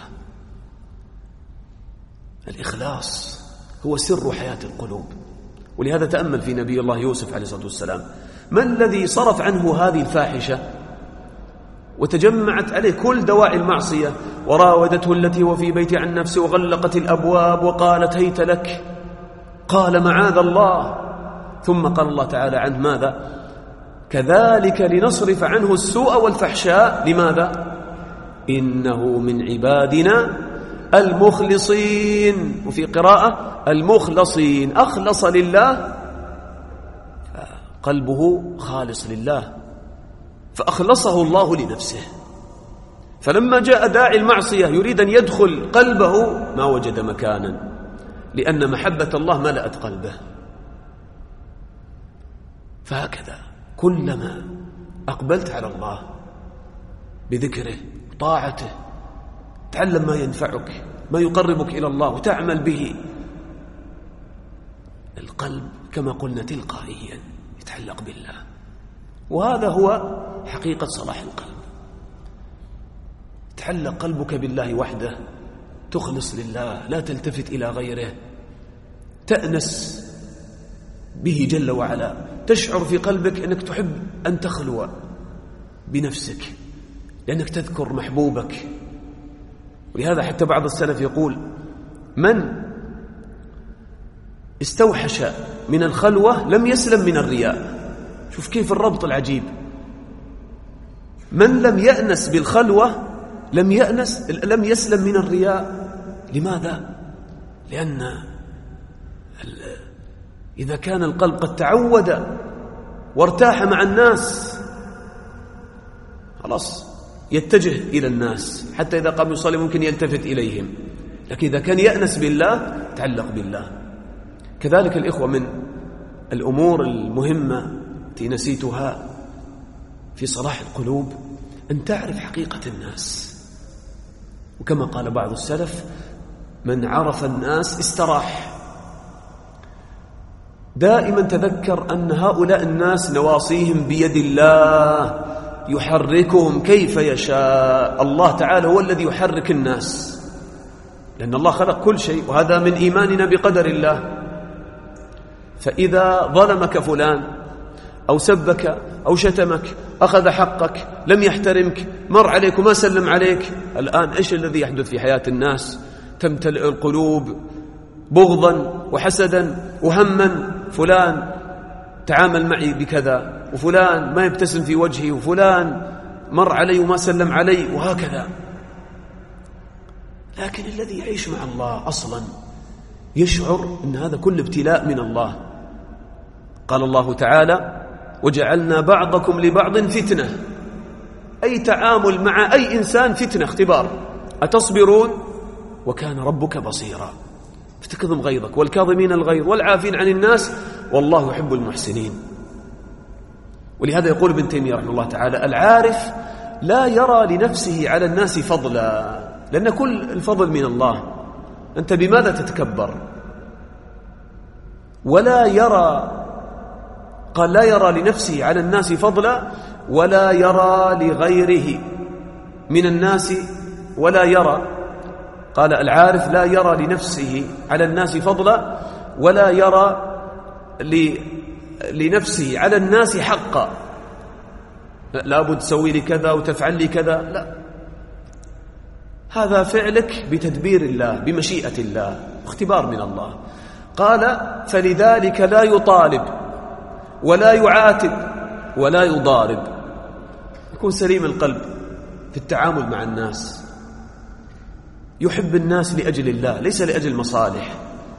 الإخلاص هو سر حياة القلوب. ولهذا تأمل في نبي الله يوسف عليه الصلاة والسلام، ما الذي صرف عنه هذه الفاحشة وتجمعت عليه كل دواعي المعصية؟ وراودته التي هو في بيتي عن نفسه وغلقت الأبواب وقالت هيت لك، قال معاذ الله. ثم قال الله تعالى عنه ماذا؟ كذلك لنصرف عنه السوء والفحشاء. لماذا؟ إنه من عبادنا المخلصين. وفي قراءة المخلصين، أخلص لله، قلبه خالص لله، فأخلصه الله لنفسه. فلما جاء داعي المعصية يريد أن يدخل قلبه ما وجد مكانا، لأن محبة الله ملأت قلبه. فهكذا كلما أقبلت على الله بذكره طاعته، تعلم ما ينفعك، ما يقربك إلى الله، وتعمل به، القلب كما قلنا تلقائيا يتعلق بالله، وهذا هو حقيقة صلاح القلب. تعلق قلبك بالله وحده، تخلص لله، لا تلتفت إلى غيره، تأنس به جل وعلا، تشعر في قلبك أنك تحب أن تخلو بنفسك لأنك تذكر محبوبك. ولهذا حتى بعض السلف يقول: من استوحش من الخلوة لم يسلم من الرياء. شوف كيف الربط العجيب، من لم يأنس بالخلوة لم يأنس لم يسلم من الرياء. لماذا؟ لأن إذا كان القلب قد تعود وارتاح مع الناس خلاص يتجه إلى الناس، حتى إذا قام يصلي ممكن يلتفت إليهم، لكن إذا كان يأنس بالله تعلق بالله. كذلك الإخوة من الأمور المهمة التي نسيتها في صلاح القلوب أن تعرف حقيقة الناس. وكما قال بعض السلف: من عرف الناس استراح. دائما تذكر أن هؤلاء الناس نواصيهم بيد الله يحركهم كيف يشاء. الله تعالى هو الذي يحرك الناس، لأن الله خلق كل شيء، وهذا من إيماننا بقدر الله. فإذا ظلمك فلان أو سبك أو شتمك، أخذ حقك، لم يحترمك، مر عليك وما سلم عليك، الآن إيش الذي يحدث في حياة الناس؟ تمتلئ القلوب بغضا وحسدا وهما. فلان تعامل معي بكذا، وفلان ما يبتسم في وجهي، وفلان مر علي وما سلم علي، وهكذا. لكن الذي يعيش مع الله أصلا يشعر أن هذا كل ابتلاء من الله. قال الله تعالى: وجعلنا بعضكم لبعض فتنة. أي تعامل مع أي إنسان فتنة، اختبار. أتصبرون وكان ربك بصيرا. فتكظم غيظك والكاظمين الغيظ والعافين عن الناس والله يحب المحسنين. ولهذا يقول ابن تيمية رحمه الله تعالى: العارف لا يرى لنفسه على الناس فضلا، لأن كل الفضل من الله. أنت بماذا تتكبر؟ ولا يرى، قال لا يرى لنفسه على الناس فضلا ولا يرى لغيره من الناس ولا يرى. قال: العارف لا يرى لنفسه على الناس فضلا ولا يرى لنفسه على الناس حقا. لا بد تسوي لي كذا وتفعل لي كذا، لا، هذا فعلك بتدبير الله بمشيئة الله، اختبار من الله. قال: فلذلك لا يطالب ولا يعاتب ولا يضارب. يكون سليم القلب في التعامل مع الناس، يحب الناس لأجل الله ليس لأجل مصالح.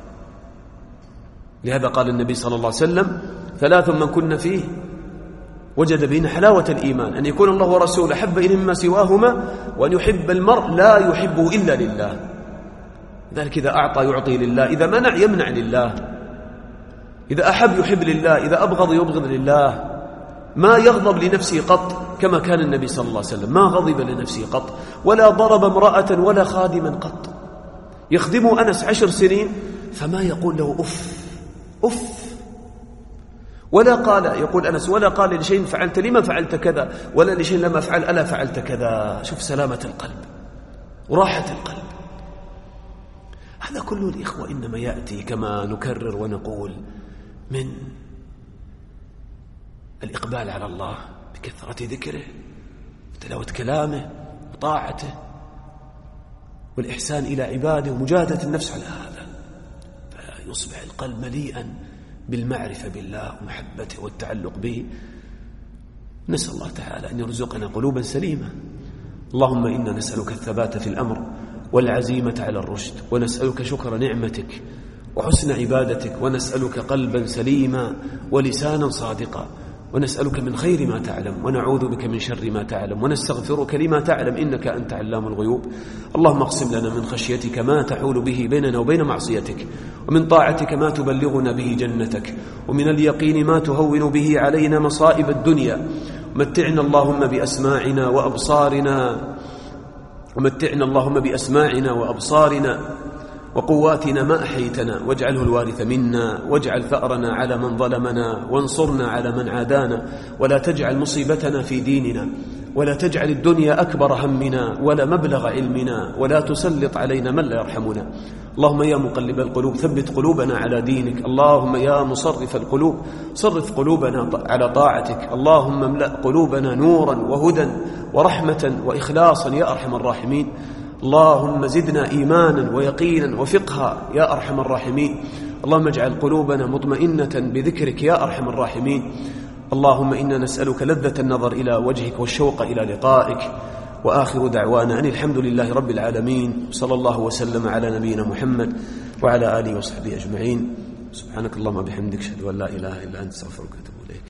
لهذا قال النبي صلى الله عليه وسلم: ثلاث من كن فيه وجد بهن حلاوة الإيمان، أن يكون الله ورسوله أحب إليه مما سواهما، وأن يحب المرء لا يحبه إلا لله. ذلك إذا أعطى يعطي لله، إذا منع يمنع لله، إذا أحب يحب لله، إذا أبغض يبغض لله. ما يغضب لنفسه قط كما كان النبي صلى الله عليه وسلم، ما غضب لنفسه قط، ولا ضرب امرأة ولا خادما قط. يخدمه أنس عشر سنين فما يقول له أف أف، ولا قال، يقول أنس، ولا قال لشيء فعلت لما فعلت كذا، ولا لشيء لما فعل ألا فعلت كذا. شوف سلامة القلب وراحة القلب. هذا كله الإخوة إنما يأتي كما نكرر ونقول من الإقبال على الله بكثرة ذكره وتلاوة كلامه وطاعته والإحسان إلى عباده ومجاهدة النفس على هذا، فيصبح القلب مليئا بالمعرفة بالله ومحبته والتعلق به. نسأل الله تعالى أن يرزقنا قلوبا سليمة. اللهم إنا نسألك الثبات في الأمر والعزيمة على الرشد، ونسألك شكر نعمتك وحسن عبادتك، ونسألك قلبا سليما ولسانا صادقا، ونسألك من خير ما تعلم ونعوذ بك من شر ما تعلم، ونستغفرك لما تعلم إنك أنت علام الغيوب. اللهم اقسم لنا من خشيتك ما تحول به بيننا وبين معصيتك، ومن طاعتك ما تبلغنا به جنتك، ومن اليقين ما تهون به علينا مصائب الدنيا. متعنا اللهم بأسماعنا وأبصارنا ومتعنا اللهم بأسماعنا وأبصارنا وقواتنا ما أحيتنا واجعله الوارث منا، واجعل ثأرنا على من ظلمنا، وانصرنا على من عادانا، ولا تجعل مصيبتنا في ديننا، ولا تجعل الدنيا أكبر همنا ولا مبلغ علمنا، ولا تسلط علينا من لا يرحمنا. اللهم يا مقلب القلوب ثبت قلوبنا على دينك. اللهم يا مصرف القلوب صرف قلوبنا على طاعتك. اللهم املأ قلوبنا نورا وهدى ورحمة وإخلاصا يا أرحم الراحمين. اللهم زدنا إيمانا ويقينا وفقها يا أرحم الراحمين. اللهم اجعل قلوبنا مطمئنة بذكرك يا أرحم الراحمين. اللهم إنا نسألك لذة النظر إلى وجهك والشوق إلى لقائك. وآخر دعوانا أن الحمد لله رب العالمين، صلى الله وسلم على نبينا محمد وعلى آله وصحبه أجمعين. سبحانك اللهم وبحمدك، أشهد أن لا إله إلا أنت، أستغفرك وأتوب إليك.